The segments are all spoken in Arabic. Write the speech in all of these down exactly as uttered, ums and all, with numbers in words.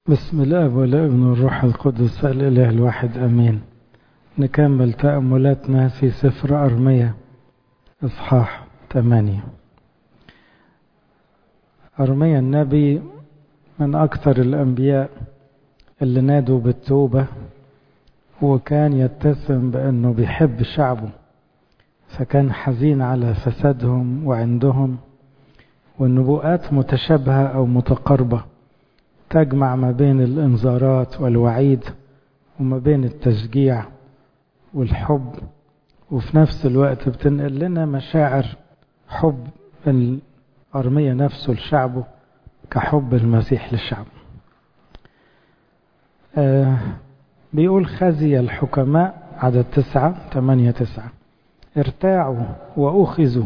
بسم الله والابن والروح القدس الإله الواحد أمين. نكمل تأملاتنا في سفر أرميا إصحاح ثمانية. أرميا النبي من أكثر الأنبياء اللي نادوا بالتوبة، وكان يتسم بأنه بيحب شعبه، فكان حزين على فسادهم وعندهم، والنبوءات متشابهة أو متقاربة تجمع ما بين الإنذارات والوعيد وما بين التشجيع والحب، وفي نفس الوقت بتنقل لنا مشاعر حب أرميا نفسه لشعبه كحب المسيح للشعب. آه بيقول: خزي الحكماء، عدد تسعة ثمانية تسعة، ارتاعوا وأخذوا،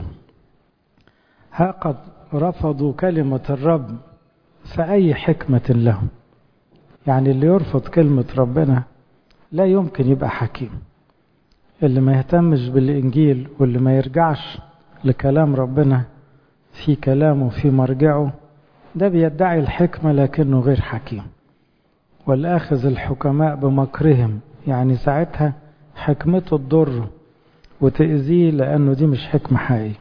ها قد رفضوا كلمة الرب، فأي حكمة لهم. يعني اللي يرفض كلمة ربنا لا يمكن يبقى حكيم. اللي ما يهتمش بالإنجيل واللي ما يرجعش لكلام ربنا في كلامه في مرجعه، ده بيدعي الحكمة لكنه غير حكيم. والآخذ الحكماء بمكرهم، يعني ساعتها حكمته تضره وتأذيه، لأنه دي مش حكمة حقيقية.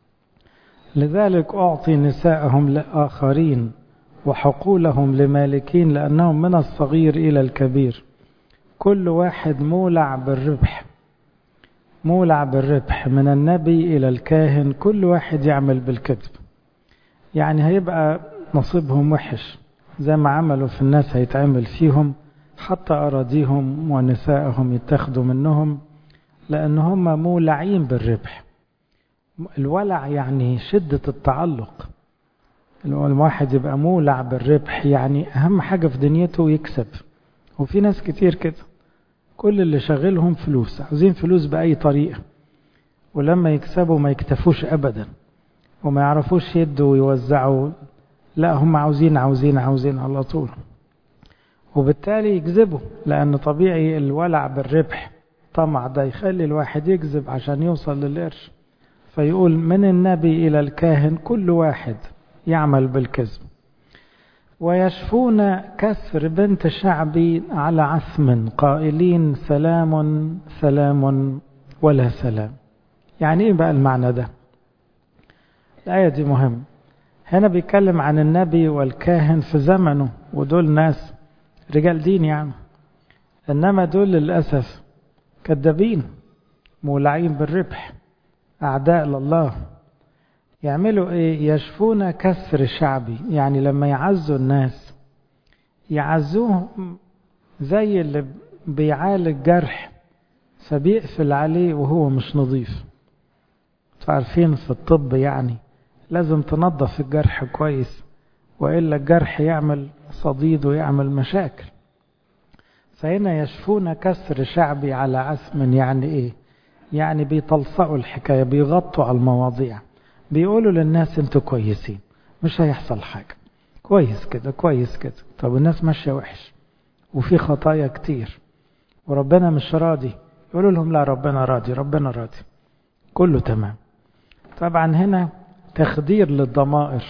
لذلك أعطي نساءهم لآخرين وحقولهم لمالكين، لأنهم من الصغير إلى الكبير كل واحد مولع بالربح. مولع بالربح من النبي إلى الكاهن، كل واحد يعمل بالكذب. يعني هيبقى نصيبهم وحش زي ما عملوا في الناس هيتعمل فيهم، حتى أراضيهم ونسائهم يتخذوا منهم، لأن هم مولعين بالربح. الولع يعني شدة التعلق. الواحد يبقى مولع بالربح، يعني أهم حاجة في دنيته يكسب. وفي ناس كتير كده، كل اللي شغلهم فلوس، عاوزين فلوس بأي طريقة، ولما يكسبوا ما يكتفوش أبدا وما يعرفوش يدوا ويوزعوا، لا هم عاوزين عاوزين عاوزين على طول، وبالتالي يكذبوا، لأن طبيعي الولع بالربح طمع ده يخلي الواحد يكذب عشان يوصل للقرش. فيقول: من النبي إلى الكاهن كل واحد يعمل بالكذب. ويشفون كسر بنت شعبي على عثم، قائلين سلام سلام ولا سلام. يعني ايه بقى المعنى ده؟ الآية دي مهم. هنا بيتكلم عن النبي والكاهن في زمنه، ودول ناس رجال دين يعني، إنما دول للأسف كذابين مولعين بالربح، أعداء لله. يعملوا ايه؟ يشفون كسر شعبي، يعني لما يعزوا الناس يعزوه زي اللي بيعالج جرح فبيقفل عليه وهو مش نظيف. عارفين في الطب يعني لازم تنظف الجرح كويس، وإلا الجرح يعمل صديد ويعمل مشاكل. فهنا يشفون كسر شعبي على عثم، يعني ايه؟ يعني بيطلصقوا الحكاية، بيغطوا على المواضيع، بيقولوا للناس انتوا كويسين، مش هيحصل حاجة، كويس كده كويس كده. طب الناس ماشية وحش وفي خطايا كتير وربنا مش راضي، يقولوا لهم لا ربنا راضي، ربنا راضي، كله تمام. طبعا هنا تخدير للضمائر،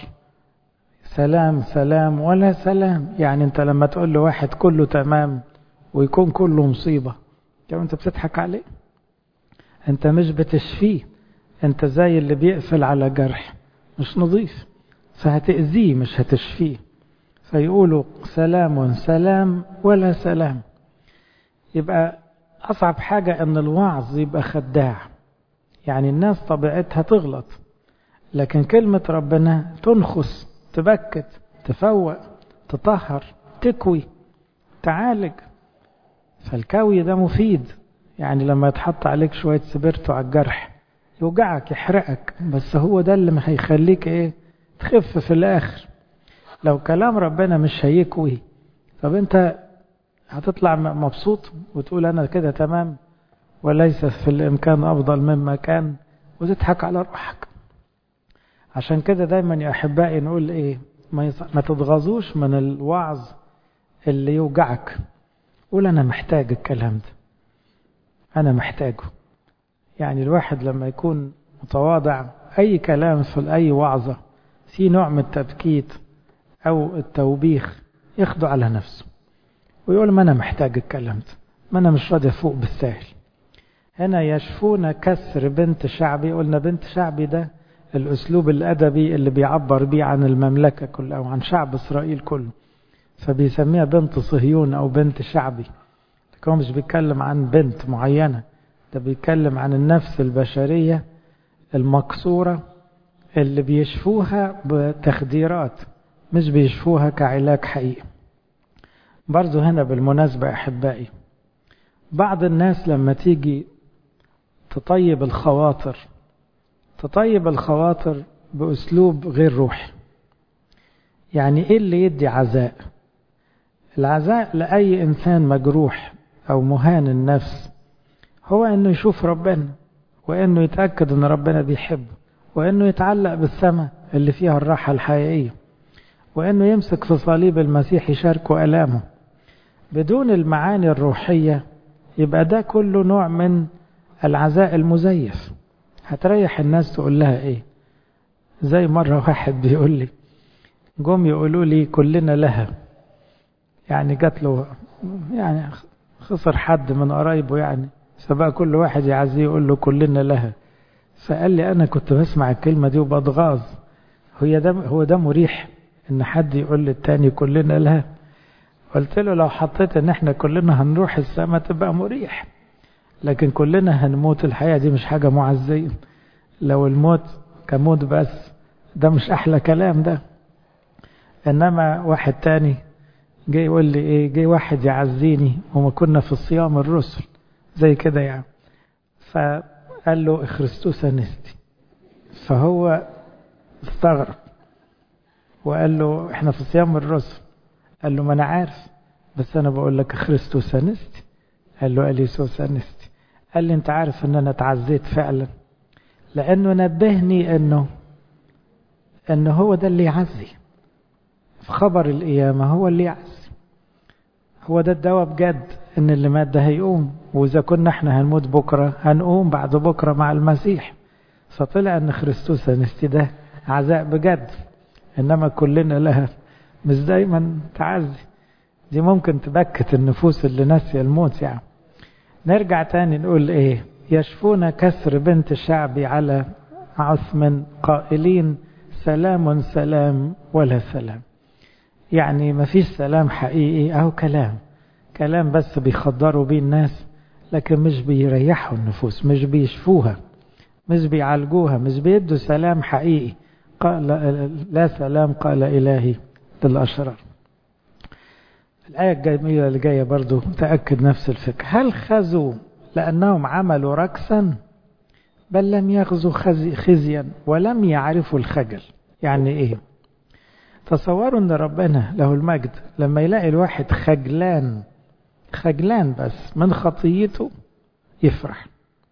سلام سلام ولا سلام. يعني انت لما تقول له واحد كله تمام ويكون كله مصيبة، يعني انت بتضحك عليه، انت مش بتشفيه، انت زي اللي بيقفل على جرح مش نظيف، فهتأذيه مش هتشفيه. فيقولوا سلام سلام ولا سلام. يبقى أصعب حاجة أن الوعظ يبقى خداع، يعني الناس طبيعتها تغلط، لكن كلمة ربنا تنخس، تبكت، تفوق، تطهر، تكوي، تعالج. فالكوي ده مفيد، يعني لما يتحط عليك شوية سبرتو على الجرح يوجعك يحرقك، بس هو ده اللي هيخليك ايه؟ تخف في الاخر. لو كلام ربنا مش هيكوي، طب انت هتطلع مبسوط وتقول انا كده تمام، وليس في الامكان افضل مما كان، وتضحك على روحك. عشان كده دايما يا احبائي نقول ايه؟ ما تتغاظوش من الوعظ اللي يوجعك، قول انا محتاج الكلام ده، انا محتاجه. يعني الواحد لما يكون متواضع، أي كلام في أي وعظة في نوع من التبكيت أو التوبيخ ياخده على نفسه ويقول ما أنا محتاج الكلام ده، ما أنا مش راضي أفوق بالسهل. هنا يشفون كسر بنت شعبي. قلنا بنت شعبي ده الأسلوب الأدبي اللي بيعبر بيه عن المملكة كلها أو عن شعب إسرائيل كله، فبيسميها بنت صهيون أو بنت شعبي. لكن هو مش بيتكلم عن بنت معينة، ده بيتكلم عن النفس البشرية المكسورة اللي بيشفوها بتخديرات، مش بيشفوها كعلاج حقيقي. برضو هنا بالمناسبة أحبائي، بعض الناس لما تيجي تطيب الخواطر تطيب الخواطر بأسلوب غير روحي. يعني إيه اللي يدي عزاء؟ العزاء لأي إنسان مجروح أو مهان النفس هو إنه يشوف ربنا، وإنه يتأكد إن ربنا بيحبه، وإنه يتعلق بالسماء اللي فيها الراحة الحقيقية، وإنه يمسك في صليب المسيح يشاركه ألامه. بدون المعاني الروحية يبقى ده كله نوع من العزاء المزيف. هتريح الناس تقول لها إيه؟ زي مرة واحد بيقول لي جم يقولوا لي كلنا لها، يعني جات له يعني خسر حد من قرايبه، يعني فبقى كل واحد يعزيه يقول له كلنا لها. فقال لي أنا كنت بسمع الكلمة دي وبتغاظ، هي ده هو ده مريح إن حد يقول للتاني كلنا لها؟ قلت له لو حطيت إن إحنا كلنا هنروح السماء تبقى مريح، لكن كلنا هنموت، الحياة دي مش حاجة معزية. لو الموت كموت بس ده مش أحلى كلام ده. إنما واحد تاني جاي يقول لي إيه، جاي واحد يعزيني وما كنا في الصيام الرسل زي كده يعني، فقال له خريستوس أنستي، فهو استغرب وقال له إحنا في صيام الرسل. قال له ما أنا عارف، بس أنا بقول لك خريستوس أنستي. قال له أليسوس أنستي. قال لي أنت عارف أن أنا اتعزيت فعلا، لأنه نبهني أنه أنه هو ده اللي يعزي في خبر القيامة، هو اللي يعزي، هو ده الدواء بجد، أن اللي مات ده هيقوم، وإذا كنا احنا هنموت بكرة هنقوم بعد بكرة مع المسيح. فطلع أن خريستوس أنستي ده عزاء بجد، إنما كلنا لها مش دايما تعزي، دي ممكن تبكت النفوس اللي ناسية الموت يعني. نرجع تاني نقول ايه، يشفون كسر بنت شعبي على عثم قائلين سلام سلام ولا سلام. يعني ما فيش سلام حقيقي، او كلام كلام بس بيخدروا بيه الناس، لكن مش بيريحوا النفوس، مش بيشفوها، مش بيعالجوها، مش بيدوا سلام حقيقي. قال لا سلام قال إلهي للأشرار. الآية الجميلة اللي جاية برضو تأكد نفس الفكرة. هل خزوا لأنهم عملوا ركسا؟ بل لم يخزوا خزيا ولم يعرفوا الخجل. يعني إيه؟ تصوروا أن ربنا له المجد لما يلاقي الواحد خجلان خجلان بس من خطيته يفرح.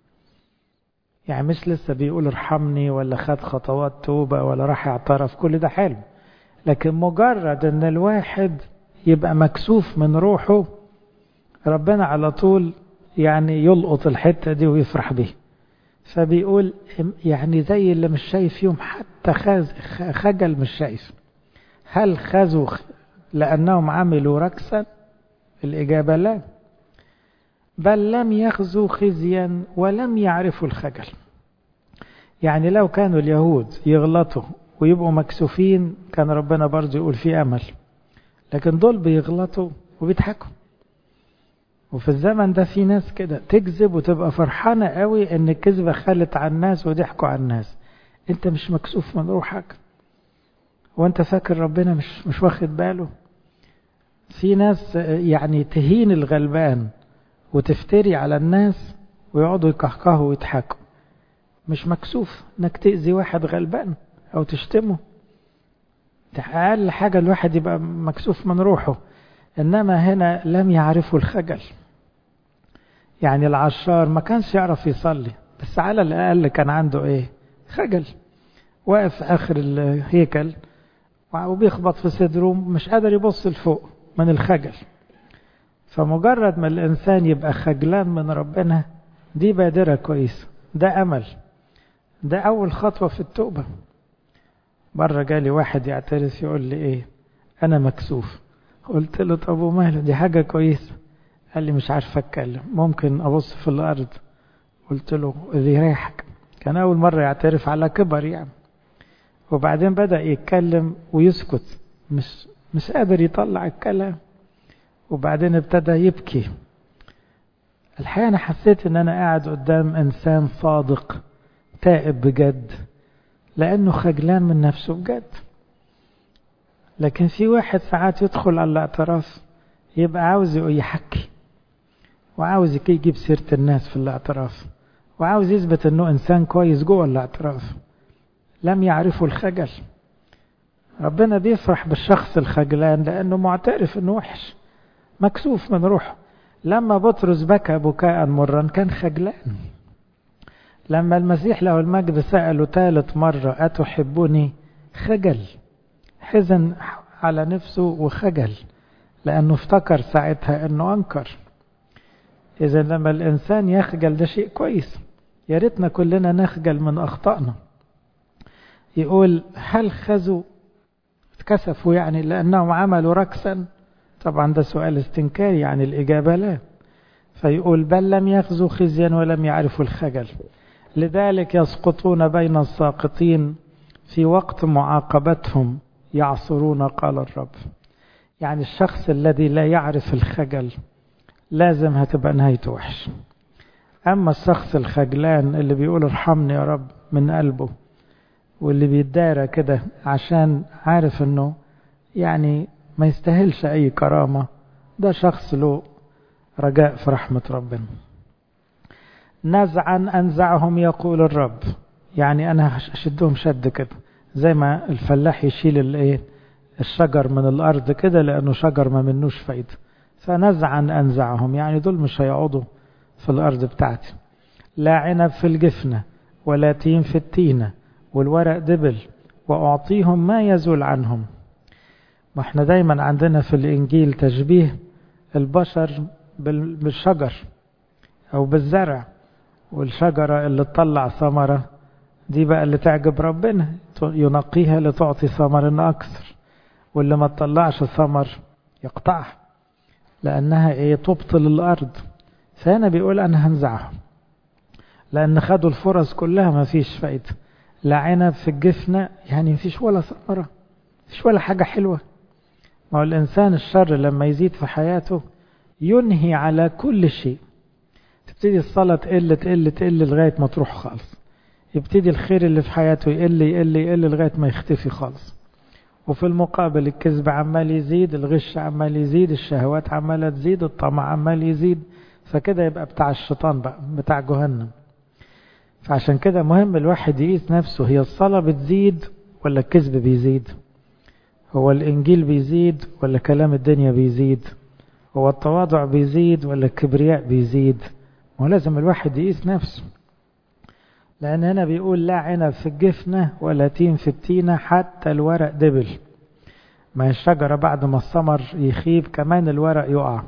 يعني مش لسه بيقول ارحمني ولا خد خطوات توبة ولا راح اعترف، كل ده حلو، لكن مجرد أن الواحد يبقى مكسوف من روحه ربنا على طول يعني يلقط الحتة دي ويفرح به. فبيقول يعني زي اللي مش شايف يوم حتى خجل مش شايف. هل خزوا لأنهم عملوا ركسا؟ الإجابة لا، بل لم يخزوا خزيا ولم يعرفوا الخجل. يعني لو كانوا اليهود يغلطوا ويبقوا مكسوفين كان ربنا برضو يقول في أمل، لكن دول بيغلطوا وبيضحكوا. وفي الزمن ده في ناس كده تكذب وتبقى فرحانة قوي ان الكذبة خلت على الناس وضحكوا على الناس. انت مش مكسوف من روحك وانت فاكر ربنا مش مش واخد باله. في ناس يعني تهين الغلبان وتفتري على الناس ويقعدوا يكهكهوا ويضحكوا. مش مكسوف انك تأذي واحد غلبان او تشتمه، أقل حاجة الواحد يبقى مكسوف من روحه. إنما هنا لم يعرفوا الخجل. يعني العشار ما كانش يعرف يصلي، بس على الأقل كان عنده إيه؟ خجل. واقف آخر الهيكل وبيخبط في صدره مش قادر يبص لفوق من الخجل. فمجرد ما الإنسان يبقى خجلان من ربنا دي بادرة كويسة، ده أمل، ده أول خطوة في التوبة. مرة جالي واحد يعترف يقول لي إيه، أنا مكسوف. قلت له طب وماله، دي حاجة كويسة. قال لي مش عارف اتكلم، ممكن ابص في الارض. قلت له اللي يريحك. كان اول مرة يعترف على كبر يعني. وبعدين بدأ يتكلم ويسكت، مش مش قادر يطلع الكلام. وبعدين ابتدى يبكي. الحقيقة أنا حسيت إن أنا قاعد قدام إنسان صادق تائب بجد، لأنه خجلان من نفسه بجد. لكن في واحد ساعات يدخل على الاعتراف يبقى عاوز يحكي، وعاوز يجيب سيرة الناس في الاعتراف، وعاوز يثبت إنه إنسان كويس جوه الاعتراف. لم يعرفوا الخجل. ربنا بيفرح بالشخص الخجلان لأنه معترف إنه وحش، مكسوف من روحه. لما بطرس بكى بكاء مرا كان خجلان. لما المسيح له المجد سأله ثالث مرة أتحبني، خجل، حزن على نفسه وخجل، لأنه افتكر ساعتها أنه أنكر. إذا لما الإنسان يخجل ده شيء كويس. يا ريتنا كلنا نخجل من أخطائنا. يقول هل خزوا اتكسفوا يعني لأنهم عملوا ركسا؟ طبعا ده سؤال استنكاري، يعني الإجابة لا. فيقول بل لم يخزوا خزيا ولم يعرفوا الخجل، لذلك يسقطون بين الساقطين، في وقت معاقبتهم يعصرون قال الرب. يعني الشخص الذي لا يعرف الخجل لازم هتبقى نهايته وحش. أما الشخص الخجلان اللي بيقول ارحمني يا رب من قلبه، واللي بيتدارى كده عشان عارف انه يعني ما يستاهلش اي كرامة، ده شخص له رجاء في رحمة ربنا. نزعا أنزعهم يقول الرب. يعني أنا أشدهم شد كده، زي ما الفلاح يشيل الايه الشجر من الأرض كده، لأنه شجر ما منوش فايدة. فنزعا أنزعهم يعني دول مش هيقعدوا في الأرض بتاعتي. لا عنب في الجفنة ولا تين في التينة والورق دبل، وأعطيهم ما يزول عنهم. واحنا دايما عندنا في الإنجيل تشبيه البشر بالشجر أو بالزرع، والشجرة اللي تطلع ثمرة دي بقى اللي تعجب ربنا، ينقيها لتعطي ثمر أكثر، واللي ما تطلعش ثمر يقطعها لأنها إيه تبطل الأرض. فهنا بيقول أنا هنزعهم لأن خدوا الفرص كلها ما فيش فايدة. لا عنب في الجفنة يعني ما فيش ولا ثمرة، ما فيش ولا حاجة حلوة. ما هو الإنسان الشر لما يزيد في حياته ينهي على كل شيء. تبتدي الصلاة تقل تقل تقل لغاية ما تروح خالص. يبتدي الخير اللي في حياته يقل يقل يقل لغاية ما يختفي خالص. وفي المقابل الكذب عمال يزيد، الغش عمال يزيد، الشهوات عمالة تزيد، الطمع عمال يزيد. فكده يبقى بتاع الشيطان بقى، بتاع جهنم. فعشان كده مهم الواحد يقيس نفسه، هي الصلاة بتزيد ولا الكذب بيزيد؟ هو الإنجيل بيزيد ولا كلام الدنيا بيزيد؟ هو التواضع بيزيد ولا الكبرياء بيزيد؟ ولازم الواحد يقيس نفسه. لأن هنا بيقول لا عنب في الجفنة ولا تين في التينة حتى الورق دبل. ما الشجرة بعد ما الثمر يخيب كمان الورق يقع.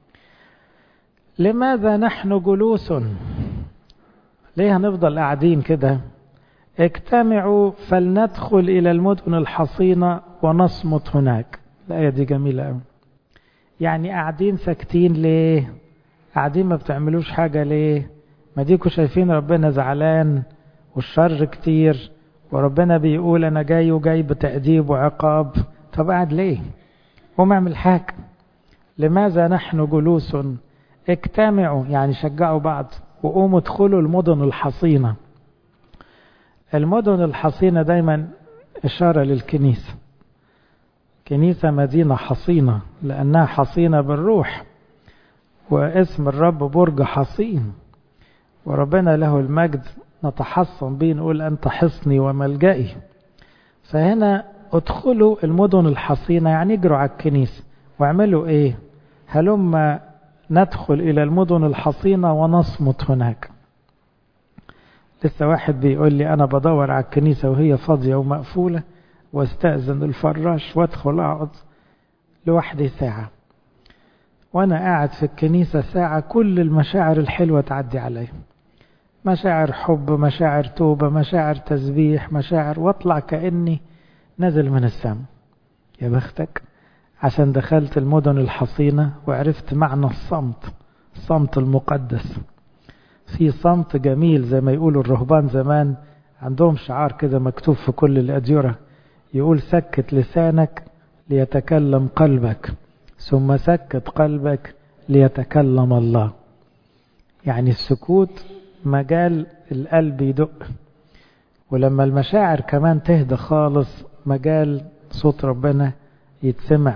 لماذا نحن جلوس؟ ليه هنفضل قاعدين كده؟ اجتمعوا فلندخل إلى المدن الحصينة ونصمت هناك. الآية دي جميلة قوي. يعني قاعدين ساكتين ليه؟ قاعدين ما بتعملوش حاجة ليه؟ ما ديكوا شايفين ربنا زعلان والشر كتير، وربنا بيقول أنا جاي وجاي بتأديب وعقاب. طب قاعد ليه؟ قوم اعمل حاجة. لماذا نحن جلوس؟ اجتمعوا يعني شجعوا بعض، وقوموا ادخلوا المدن الحصينة. المدن الحصينة دايما إشارة للكنيسة. كنيسة مدينة حصينة لأنها حصينة بالروح، واسم الرب برج حصين، وربنا له المجد نتحصن به، نقول أنت حصني وملجئي. فهنا ادخلوا المدن الحصينة يعني اجروا على الكنيسة واعملوا ايه؟ هلما ندخل إلى المدن الحصينة ونصمت هناك. لسه واحد بيقول لي أنا بدور على الكنيسة وهي فاضية ومقفولة، واستأذن الفراش وادخل أقعد لوحدي ساعة. وأنا قاعد في الكنيسة ساعة كل المشاعر الحلوة تعدي علي، مشاعر حب، مشاعر توبة، مشاعر تسبيح، مشاعر، واطلع كأني نزل من السماء. يا بختك عشان دخلت المدن الحصينة وعرفت معنى الصمت، الصمت المقدس. في صمت جميل زي ما يقولوا الرهبان زمان، عندهم شعار كده مكتوب في كل الأديرة يقول سكت لسانك ليتكلم قلبك، ثم سكت قلبك ليتكلم الله. يعني السكوت مجال القلب يدق، ولما المشاعر كمان تهدى خالص مجال صوت ربنا يتسمع.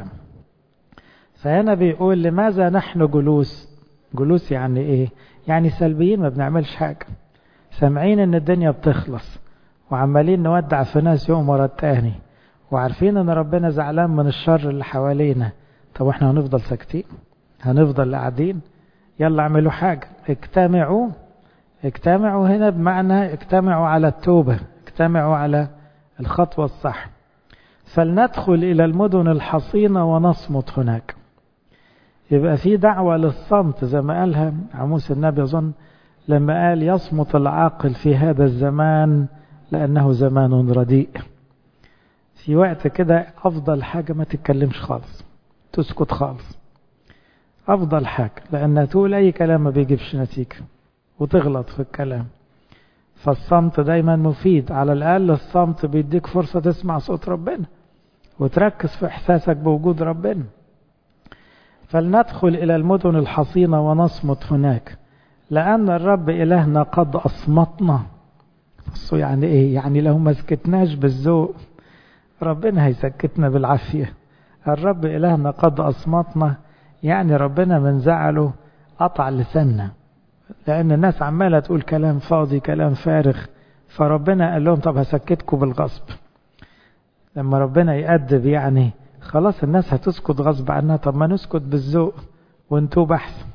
فهنا بيقول لماذا نحن جلوس؟ جلوس يعني ايه؟ يعني سلبيين، ما بنعملش حاجة، سامعين ان الدنيا بتخلص وعمالين نودع في ناس يوم ورا التاني، وعارفين ان ربنا زعلان من الشر اللي حوالينا. طب احنا هنفضل ساكتين؟ هنفضل قاعدين؟ يلا اعملوا حاجة، اجتمعوا. اجتمعوا هنا بمعنى اجتمعوا على التوبة، اجتمعوا على الخطوة الصح. فلندخل إلى المدن الحصينة ونصمت هناك. يبقى في دعوة للصمت زي ما قالها عموس النبي أظن لما قال يصمت العاقل في هذا الزمان لأنه زمان رديء. في وقت كده أفضل حاجة ما تتكلمش خالص، تسكت خالص، أفضل حاجة، لأن تقول أي كلام ما بيجيبش نتيجة وتغلط في الكلام. فالصمت دايما مفيد، على الأقل الصمت بيديك فرصة تسمع صوت ربنا وتركز في إحساسك بوجود ربنا. فلندخل إلى المدن الحصينة ونصمت هناك لأن الرب إلهنا قد أصمتنا. يعني إيه؟ يعني لو ما سكتناش بالذوق ربنا هيسكتنا بالعافية. الرب إلهنا قد أصمتنا، يعني ربنا من زعله قطع لساننا، لأن الناس عمالة تقول كلام فاضي كلام فارغ، فربنا قال لهم طب هسكتكم بالغصب. لما ربنا يأدب يعني خلاص الناس هتسكت غصب عنها، طب ما نسكت بالذوق ونتوب أحسن.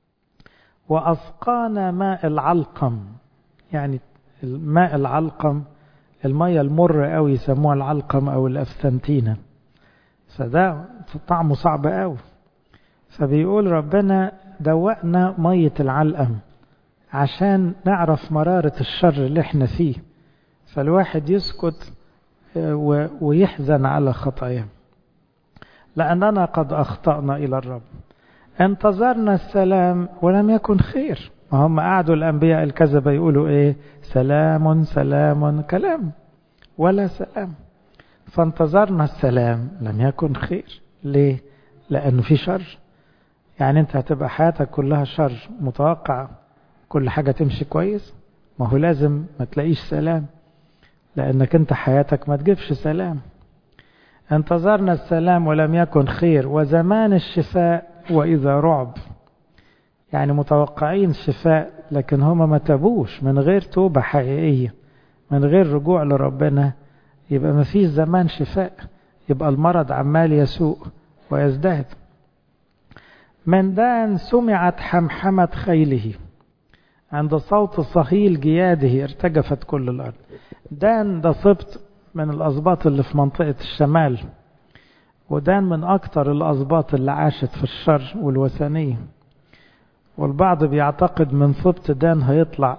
وأسقانا ماء العلقم، يعني الماء العلقم المية المر قوي يسموها العلقم أو الأفسنتينة، فده طعمه صعب قوي. فبيقول ربنا دوقنا مية العلقم عشان نعرف مرارة الشر اللي احنا فيه، فالواحد يسكت ويحزن على خطاياه. لأننا قد أخطأنا إلى الرب، انتظرنا السلام ولم يكن خير. ما هم قعدوا الأنبياء الكذبة يقولوا إيه؟ سلام سلام كلام ولا سلام. فانتظرنا السلام لم يكن خير. ليه؟ لأنه في شر. يعني أنت هتبقى حياتك كلها شر، متوقع كل حاجة تمشي كويس؟ ما هو لازم ما تلاقيش سلام، لأنك أنت حياتك ما تجيبش سلام. انتظرنا السلام ولم يكن خير، وزمان الشفاء وإذا رعب. يعني متوقعين الشفاء لكن هما ما تابوش. من غير توبة حقيقية، من غير رجوع لربنا، يبقى ما فيش زمان شفاء، يبقى المرض عمال يسوء ويزداد. من دان سمعت حمحمة خيله، عند صوت صهيل جياده ارتجفت كل الأرض. دان ده سبط من الأسباط اللي في منطقة الشمال، ودان من أكتر الأسباط اللي عاشت في الشر والوثنية. والبعض بيعتقد من سبط دان هيطلع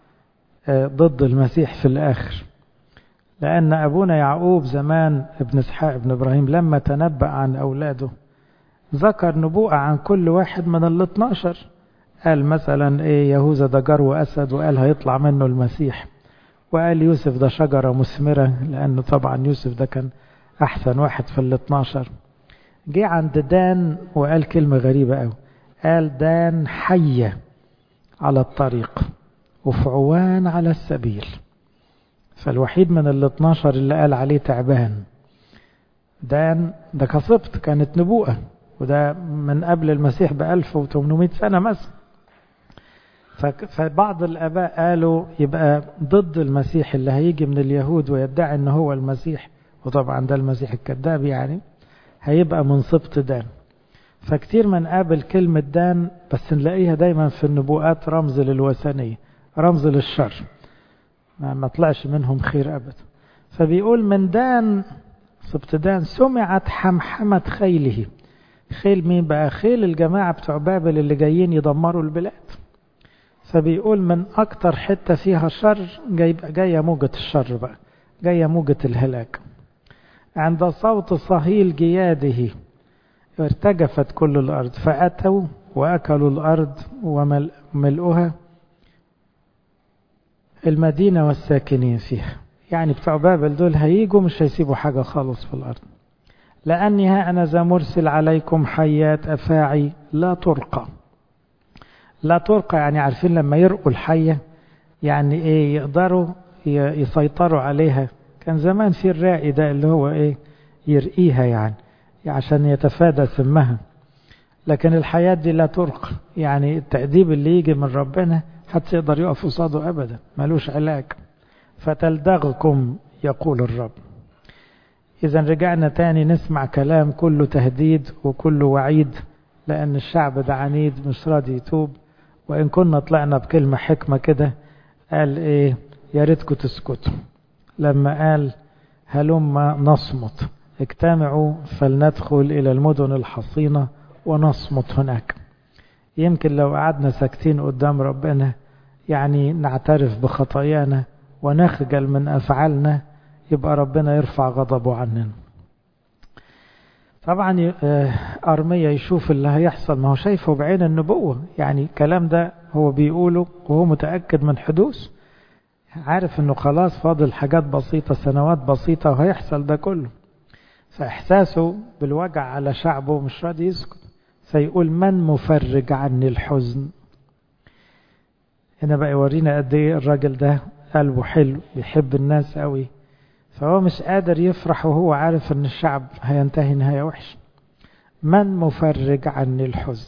ضد المسيح في الآخر، لأن أبونا يعقوب زمان ابن اسحاق ابن إبراهيم لما تنبأ عن أولاده ذكر نبوءة عن كل واحد من الاثناشر. قال مثلا إيه يهوذا ده جر وأسد، وقال هيطلع منه المسيح. وقال يوسف ده شجرة مثمرة، لأنه طبعا يوسف ده كان أحسن واحد في الاثناشر. جه عند دان وقال كلمة غريبة أوي، قال دان حية على الطريق وفعوان على السبيل. فالوحيد من الاثناشر اللي قال عليه تعبان. دان ده كسبت، كانت نبوءة، وده من قبل المسيح بألف وثمانمائة سنة مثلا. فبعض الآباء قالوا يبقى ضد المسيح اللي هيجي من اليهود ويدعي أنه هو المسيح، وطبعا ده المسيح الكذاب، يعني هيبقى من سبط دان. فكتير من قابل كلمة دان بس نلاقيها دايما في النبوءات رمز للوثنية، رمز للشر، ما طلعش منهم خير أبدا. فبيقول من دان سبط دان سمعت حمحمة خيله. خيل مين بقى؟ خيل الجماعة بتوع بابل اللي جايين يدمروا البلاد. فبيقول من أكتر حتة فيها شر جاية موجة الشر بقى، جاية موجة الهلاك. عند صوت صهيل جياده ارتجفت كل الأرض فأتوا وأكلوا الأرض وملؤها المدينة والساكنين فيها. يعني بتوع بابل دول هيجوا مش هيسيبوا حاجة خالص في الأرض. لأني ها أنا ذا مرسل عليكم حيات أفاعي لا ترقى. لا ترقى يعني عارفين لما يرقوا الحية يعني إيه يقدروا يسيطروا عليها. كان زمان في الرائي ده اللي هو إيه يرقيها يعني عشان يتفادى سمها. لكن الحياة دي لا ترقى يعني التأديب اللي يجي من ربنا حتى يقدر يقف قصاده أبدا ملوش علاج. فتلدغكم يقول الرب. إذا رجعنا تاني نسمع كلام كله تهديد وكله وعيد لأن الشعب ده عنيد مش راضي يتوب. وإن كنا طلعنا بكلمة حكمة كده قال إيه يا ريتكم تسكتوا لما قال هلما نصمت اجتمعوا فلندخل إلى المدن الحصينة ونصمت هناك. يمكن لو قعدنا ساكتين قدام ربنا يعني نعترف بخطايانا ونخجل من أفعالنا يبقى ربنا يرفع غضبه عننا. طبعا أرميا يشوف اللي هيحصل ما هو شايفه بعين النبوة. يعني الكلام ده هو بيقوله وهو متأكد من حدوث عارف انه خلاص فاضل حاجات بسيطة سنوات بسيطة وهيحصل ده كله. فإحساسه بالوجع على شعبه مش راضي يسكت فيقول من مفرج عني الحزن. هنا بقى يورينا قد ايه الراجل ده قلبه حلو بيحب الناس قوي فهو مش قادر يفرح وهو عارف ان الشعب هينتهي نهاية وحش. من مفرج عني الحزن.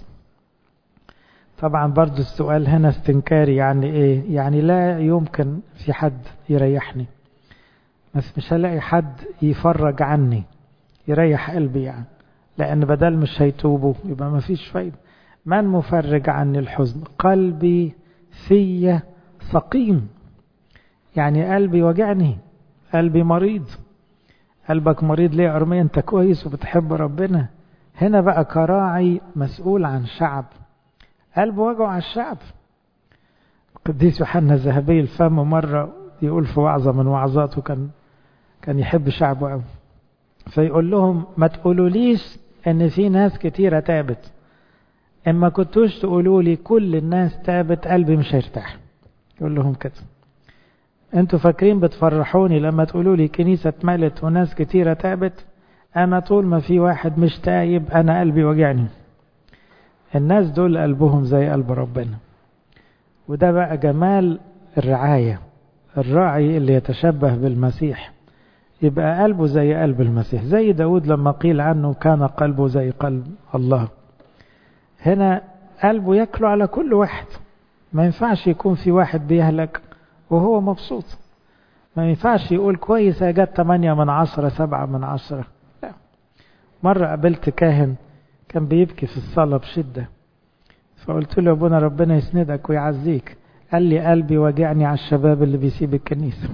طبعا برضو السؤال هنا استنكاري يعني ايه يعني لا يمكن في حد يريحني بس مش هلاقي حد يفرج عني يريح قلبي يعني لأن بدل مش هيتوبوا يبقى ما فيش فايدة. من مفرج عني الحزن قلبي في سقيم. يعني قلبي وجعني قلبي مريض. قلبك مريض ليه يا أرميا انت كويس وبتحب ربنا. هنا بقى كراعي مسؤول عن شعب قلبه وجعه على الشعب. القديس يوحنا الذهبي الفم مرة يقول في وعظة من وعظاته كان كان يحب شعبه قوي فيقول لهم ما تقولوليش ان في ناس كتيرة تابت اما كنتوش تقولوا لي كل الناس تابت قلبي مش هيرتاح. يقول لهم كده انتوا فاكرين بتفرحوني لما تقولوا لي كنيسة اتملت وناس كتيرة تابت. انا طول ما في واحد مش تايب انا قلبي وجعني. الناس دول قلبهم زي قلب ربنا. وده بقى جمال الرعاية. الراعي اللي يتشبه بالمسيح يبقى قلبه زي قلب المسيح. زي داود لما قيل عنه كان قلبه زي قلب الله. هنا قلبه يكله على كل واحد. ما ينفعش يكون في واحد بيهلك وهو مبسوط. ما ينفعش يقول كويس جت تمانية من عشرة سبعة من عشرة. لا. مرة قابلت كاهن كان بيبكي في الصلاة بشدة فقلت له ابونا ربنا يسندك ويعزيك. قال لي قلبي وجعني على الشباب اللي بيسيب الكنيسة.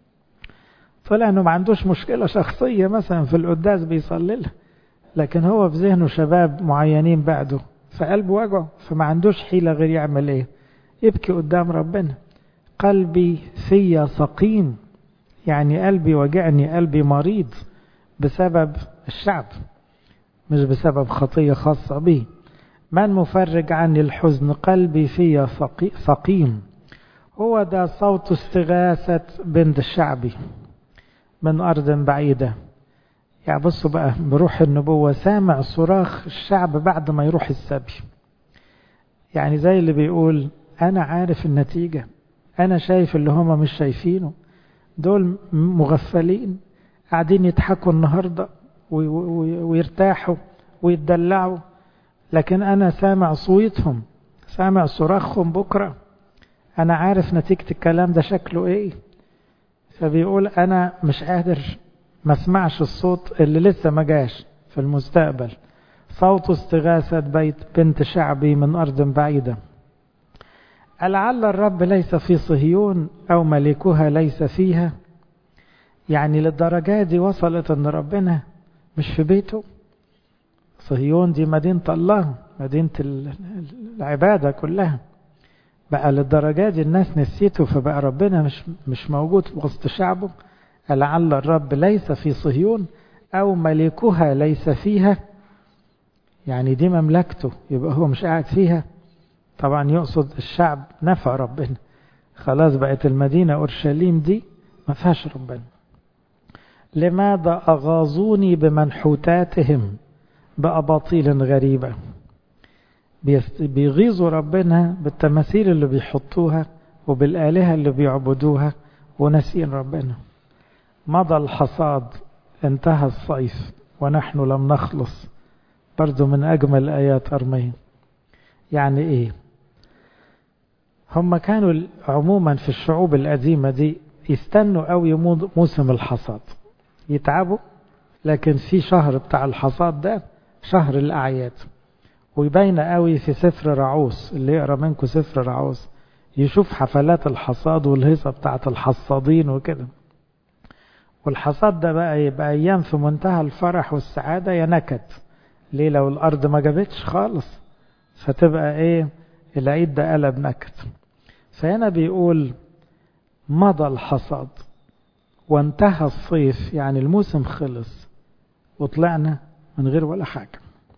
طلع انه ما عندوش مشكلة شخصية مثلا في القداس بيصلي لها لكن هو في ذهنه شباب معينين بعده فقلبه وجعه فما عندوش حيلة غير يعمل ايه يبكي قدام ربنا. قلبي في سقيم يعني قلبي وجعني قلبي مريض بسبب الشعب مش بسبب خطية خاصة به. من مفرج عني الحزن قلبي في سقيم هو ده صوت استغاثة بنت شعبي من أرض بعيدة. يعني بصوا بقى بروح النبوة سامع صراخ الشعب بعد ما يروح السبي. يعني زي اللي بيقول أنا عارف النتيجة أنا شايف اللي هما مش شايفينه. دول مغفلين قاعدين يضحكوا النهاردة ويرتاحوا ويتدلعوا لكن أنا سامع صويتهم سامع صراخهم بكرة. أنا عارف نتيجة الكلام ده شكله إيه. فبيقول أنا مش قادر ما اسمعش الصوت اللي لسه ما جاش في المستقبل. صوت استغاثة بيت بنت شعبي من أرض بعيدة. لعل الرب ليس في صهيون أو ملكها ليس فيها. يعني للدرجة دي وصلت أن ربنا مش في بيته. صهيون دي مدينة الله مدينة العبادة كلها. بقى للدرجة دي الناس نسيته فبقى ربنا مش مش موجود وسط شعبه. لعل الرب ليس في صهيون أو ملكها ليس فيها. يعني دي مملكته، يبقى هو مش قاعد فيها. طبعا يقصد الشعب نفع ربنا، خلاص بقت المدينة أورشليم دي ما فيهاش ربنا. لماذا أغاظوني بمنحوتاتهم بأباطيل غريبة؟ بيغيظوا ربنا بالتماثيل اللي بيحطوها وبالآلهة اللي بيعبدوها وناسين ربنا. مضى الحصاد انتهى الصيف ونحن لم نخلص، برضو من أجمل آيات أرميا. يعني إيه؟ هم كانوا عموما في الشعوب القديمة دي يستنوا قوي موسم الحصاد، يتعبوا، لكن في شهر بتاع الحصاد ده شهر الأعياد، ويبين قوي في سفر رعوس. اللي يقرأ منكم سفر رعوس يشوف حفلات الحصاد والهيصة بتاعت الحصادين وكده. والحصاد ده بقى يبقى أيام في منتهى الفرح والسعادة يا نكد. ليه؟ لو الأرض ما جابتش خالص فتبقى إيه؟ العيد ده قلب نكد. فهنا بيقول مضى الحصاد وانتهى الصيف، يعني الموسم خلص وطلعنا من غير ولا حاجة،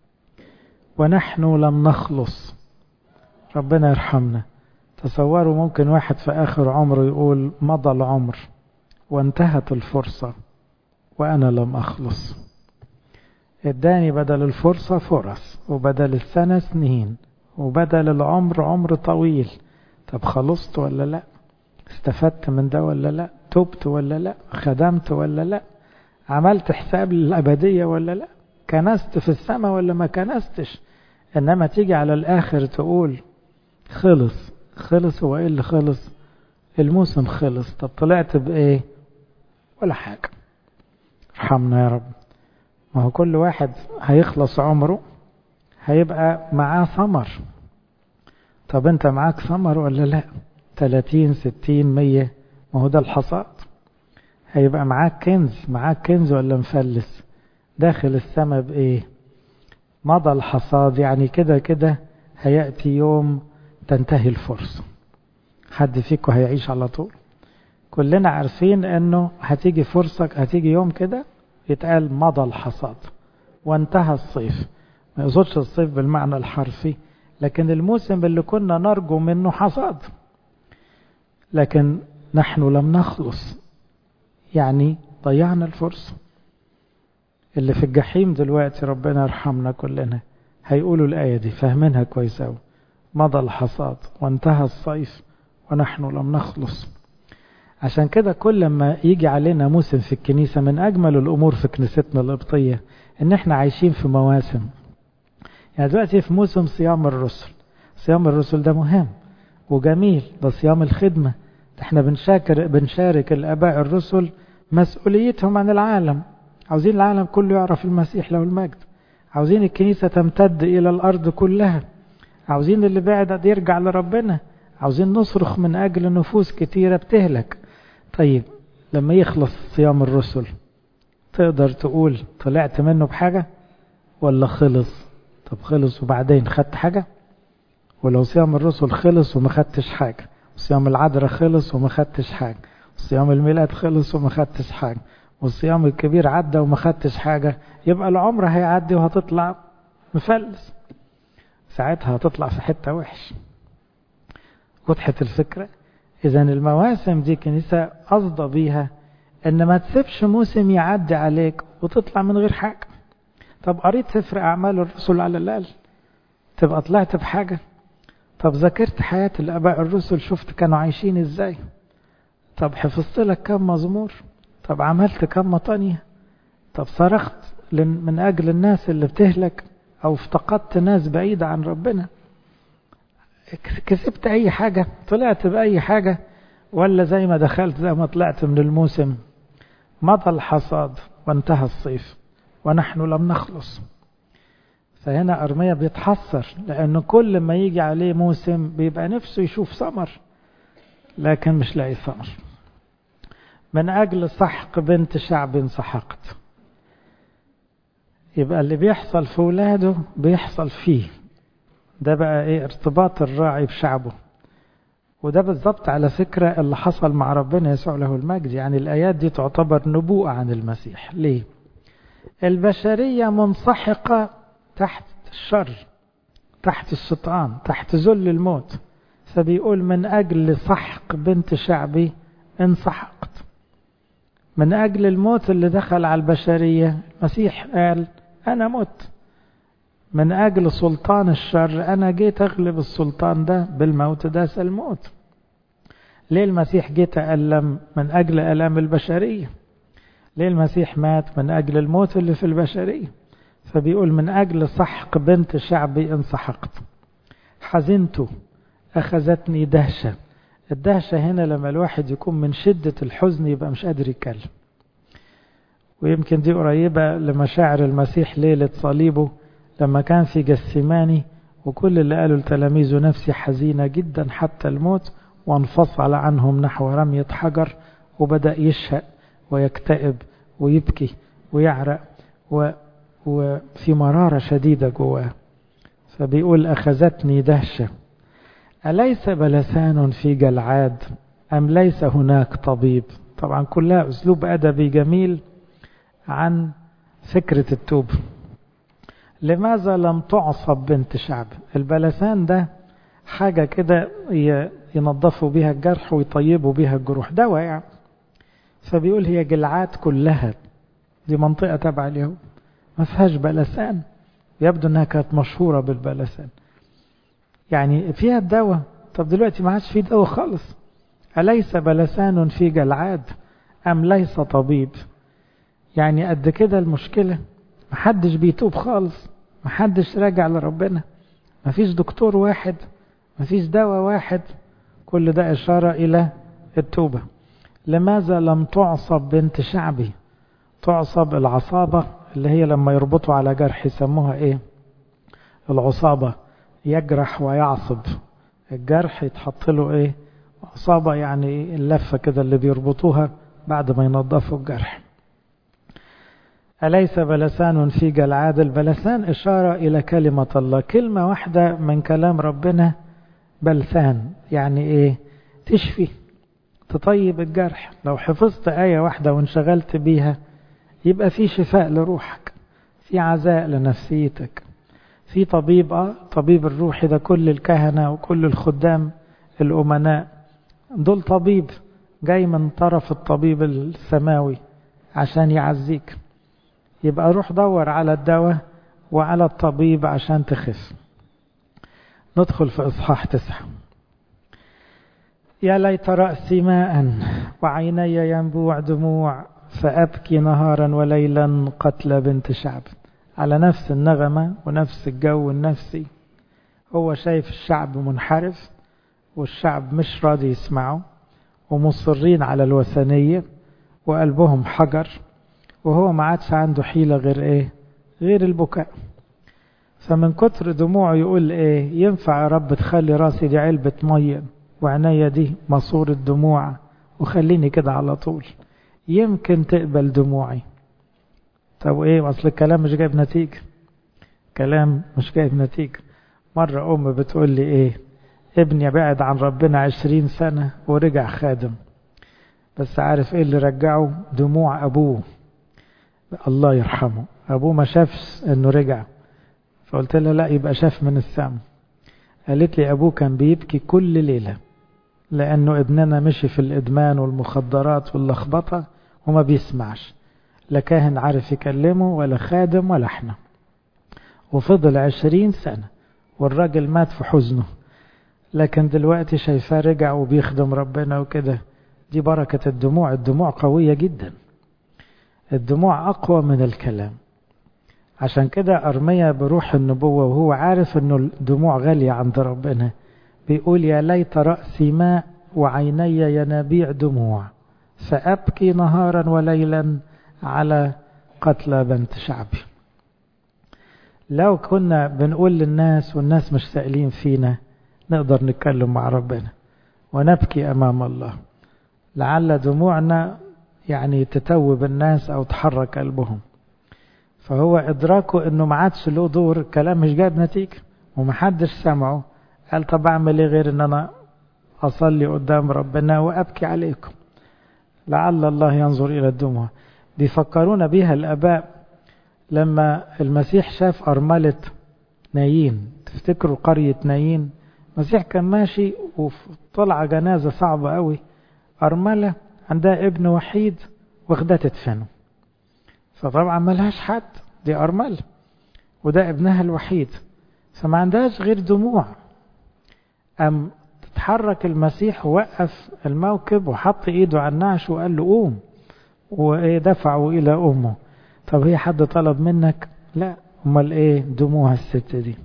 ونحن لم نخلص. ربنا يرحمنا. تصوروا ممكن واحد في آخر عمره يقول مضى العمر وانتهت الفرصة وأنا لم أخلص. اداني بدل الفرصة فرص، وبدل السنة سنين، وبدل العمر عمر طويل. طب خلصت ولا لا؟ استفدت من ده ولا لا؟ تبت ولا لا؟ خدمت ولا لا؟ عملت حساب للأبدية ولا لا؟ كنست في السماء ولا ما كنستش؟ إنما تيجي على الآخر تقول خلص. خلص هو إيه اللي خلص؟ الموسم خلص. طب طلعت بإيه؟ ولا حاجة. ارحمنا يا رب. ما هو كل واحد هيخلص عمره هيبقى معاه ثمر. طب انت معاك ثمر ولا لا؟ ثلاثين ستين مية، ما هو ده الحصاد. هيبقى معاك كنز. معاك كنز ولا مفلس؟ داخل السماء بإيه؟ مضى الحصاد، يعني كده كده هيأتي يوم تنتهي الفرصة. حد فيكم هيعيش على طول؟ كلنا عارفين انه هتيجي فرصة، هتيجي يوم كده يتقال مضى الحصاد وانتهى الصيف. ما يقصدش الصيف بالمعنى الحرفي، لكن الموسم اللي كنا نرجو منه حصاد. لكن نحن لم نخلص، يعني ضيعنا الفرصة. اللي في الجحيم دلوقتي ربنا يرحمنا كلنا هيقولوا الآية دي فاهمينها كويس أوي. مضى الحصاد وانتهى الصيف ونحن لم نخلص. عشان كده كل ما يجي علينا موسم في الكنيسة، من أجمل الأمور في كنيستنا القبطية إن احنا عايشين في مواسم. يعني دلوقتي في موسم صيام الرسل. صيام الرسل ده مهم وجميل، ده صيام الخدمة. احنا بنشارك بنشارك الآباء الرسل مسؤوليتهم عن العالم. عاوزين العالم كله يعرف المسيح له المجد. عاوزين الكنيسة تمتد إلى الأرض كلها. عاوزين اللي بعد يرجع لربنا. عاوزين نصرخ من أجل نفوس كتيرة بتهلك. طيب لما يخلص صيام الرسل تقدر تقول طلعت منه بحاجة ولا خلص؟ طب خلص وبعدين خدت حاجة؟ ولو صيام الرسل خلص وما خدتش حاجة، وصيام العذراء خلص وما خدتش حاجة، وصيام الميلاد خلص وما خدتش حاجة، والصيام الكبير عدى وما خدتش حاجة، يبقى العمر هيعدي وهتطلع مفلس. ساعتها هتطلع في حتة وحش. وضحت الفكرة؟ إذا المواسم دي كنيسة قصد بيها إن ما تسيبش موسم يعدي عليك وتطلع من غير حاجة. طب قريت سفر أعمال الرسل على الأقل تبقى طلعت بحاجة. طب ذاكرت حياة الآباء الرسل شفت كانوا عايشين إزاي. طب حفظت لك كم مزمور. طب عملت كم مطانية. طب صرخت من أجل الناس اللي بتهلك أو افتقدت ناس بعيدة عن ربنا. كسبت أي حاجة؟ طلعت بأي حاجة؟ ولا زي ما دخلت زي ما طلعت من الموسم؟ مضى الحصاد وانتهى الصيف ونحن لم نخلص. فهنا أرميا بيتحسر لأنه كل ما يجي عليه موسم بيبقى نفسه يشوف ثمر لكن مش لاقي ثمر. من أجل سحق بنت شعب سحقت. يبقى اللي بيحصل في ولاده بيحصل فيه. ده بقى ايه؟ ارتباط الراعي بشعبه. وده بالضبط على فكرة اللي حصل مع ربنا يسوع له المجد. يعني الآيات دي تعتبر نبوءة عن المسيح. ليه؟ البشرية منسحقة تحت الشر، تحت الشيطان، تحت ذل الموت. فبيقول من أجل سحق بنت شعبي إن سحقت. من أجل الموت اللي دخل على البشرية المسيح قال أنا مت. من أجل سلطان الشر أنا جيت أغلب السلطان ده بالموت، داس الموت. ليه المسيح جيت ألم؟ من أجل ألام البشرية. ليه المسيح مات؟ من أجل الموت اللي في البشرية. فبيقول من أجل سحق بنت شعبي إن سحقت. حزنت أخذتني دهشة. الدهشة هنا لما الواحد يكون من شدة الحزن يبقى مش قادر يتكلم. ويمكن دي قريبة لمشاعر المسيح ليلة صليبه لما كان في جسيماني، وكل اللي قالوا لتلاميذه نفسي حزينة جدا حتى الموت، وانفصل عنهم نحو رمية حجر، وبدأ يشهق ويكتئب ويبكي ويعرق و... وفي مرارة شديدة جواه. فبيقول أخذتني دهشة. أليس بلسان في جلعاد أم ليس هناك طبيب؟ طبعا كلها أسلوب أدبي جميل عن فكرة التوب. لماذا لم تعصب بنت شعب؟ البلسان ده حاجة كده ينظفوا بيها الجرح ويطيبوا بيها الجروح، دواء يعني. فبيقول هي جلعاد كلها دي منطقة تبع اليهود ما فيهاش بلسان، يبدو انها كانت مشهورة بالبلسان، يعني فيها الدواء. طب دلوقتي ما عادش فيه دواء خالص. أليس بلسان في جلعاد أم ليس طبيب؟ يعني قد كده المشكلة، محدش بيتوب خالص، محدش راجع لربنا، مفيش دكتور واحد، مفيش دواء واحد. كل ده إشارة إلى التوبة. لماذا لم تعصب بنت شعبي؟ تعصب العصابة اللي هي لما يربطوا على جرح يسموها ايه؟ العصابة. يجرح ويعصب الجرح يتحط له ايه؟ عصابة، يعني اللفة كده اللي بيربطوها بعد ما ينظفوا الجرح. أليس بلسان في جلعاد؟ البلسان إشارة إلى كلمة الله، كلمة واحدة من كلام ربنا بلسان، يعني إيه؟ تشفي، تطيب الجرح. لو حفظت آية واحدة وانشغلت بيها يبقى في شفاء لروحك، في عزاء لنفسيتك، في طبيب. آه طبيب الروح ده كل الكهنة وكل الخدام الأمناء دول طبيب جاي من طرف الطبيب السماوي عشان يعزيك. يبقى روح دور على الدواء وعلى الطبيب عشان تخف. ندخل في إصحاح تسعة. يا ليت رأسي ماء وعيني ينبوع دموع، فأبكي نهارا وليلا قتل بنت شعب. على نفس النغمة ونفس الجو النفسي. هو شايف الشعب منحرف والشعب مش راضي يسمعه ومصرين على الوثنية وقلبهم حجر، وهو ما عادش عنده حيلة غير ايه؟ غير البكاء. فمن كتر دموعه يقول ايه؟ ينفع يا رب تخلي راسي دي علبة مية وعناية دي ماسورة دموع وخليني كده على طول، يمكن تقبل دموعي. طب ايه؟ اصل الكلام مش جايب نتيجة، كلام مش جايب نتيجة. مرة ام بتقول لي ايه؟ ابني بعد عن ربنا عشرين سنة ورجع خادم، بس عارف ايه اللي رجعه؟ دموع ابوه، الله يرحمه. ابوه ما شافش انه رجع، فقلت لها لا يبقى شاف من السما. قالت لي ابوه كان بيبكي كل ليلة لانه ابننا مشي في الادمان والمخدرات واللخبطة وما بيسمعش، لا كاهن عارف يكلمه ولا خادم ولا احنا. وفضل عشرين سنة والراجل مات في حزنه، لكن دلوقتي شايفاه رجع وبيخدم ربنا وكده. دي بركة الدموع. الدموع قوية جدا، الدموع أقوى من الكلام. عشان كده أرميا بروح النبوة وهو عارف أنه الدموع غالية عند ربنا بيقول يا ليت رأسي ماء وعيني ينابيع دموع، فأبكي نهارا وليلا على قتل بنت شعبي. لو كنا بنقول للناس والناس مش سائلين فينا نقدر نتكلم مع ربنا ونبكي أمام الله، لعل دموعنا يعني تتوب الناس أو تحرك قلبهم. فهو إدراكه أنه ما عادش له دور، الكلام مش جايب نتيجة ومحدش سمعه، قال طب أعمل إيه غير أن أنا أصلي قدام ربنا وأبكي عليكم، لعل الله ينظر إلى الدموع. بيفكرونا بيها الآباء لما المسيح شاف أرملة نايين. تفتكروا قرية نايين؟ المسيح كان ماشي وطلع جنازة صعبة قوي، أرملة عندها ابن وحيد واخدها تدفنه، فطبعا ملهاش حد، دي أرملة وده ابنها الوحيد، فما عندهاش غير دموع. أم تتحرك المسيح ووقف الموكب وحط ايده على النعش وقال له قوم، ودفعه إلى أمه. طب هي حد طلب منك؟ لا، امال ايه؟ دموع الست دي.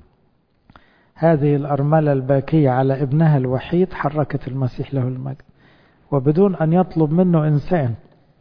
هذه الأرملة الباكية على ابنها الوحيد حركت المسيح له المجد، وبدون أن يطلب منه إنسان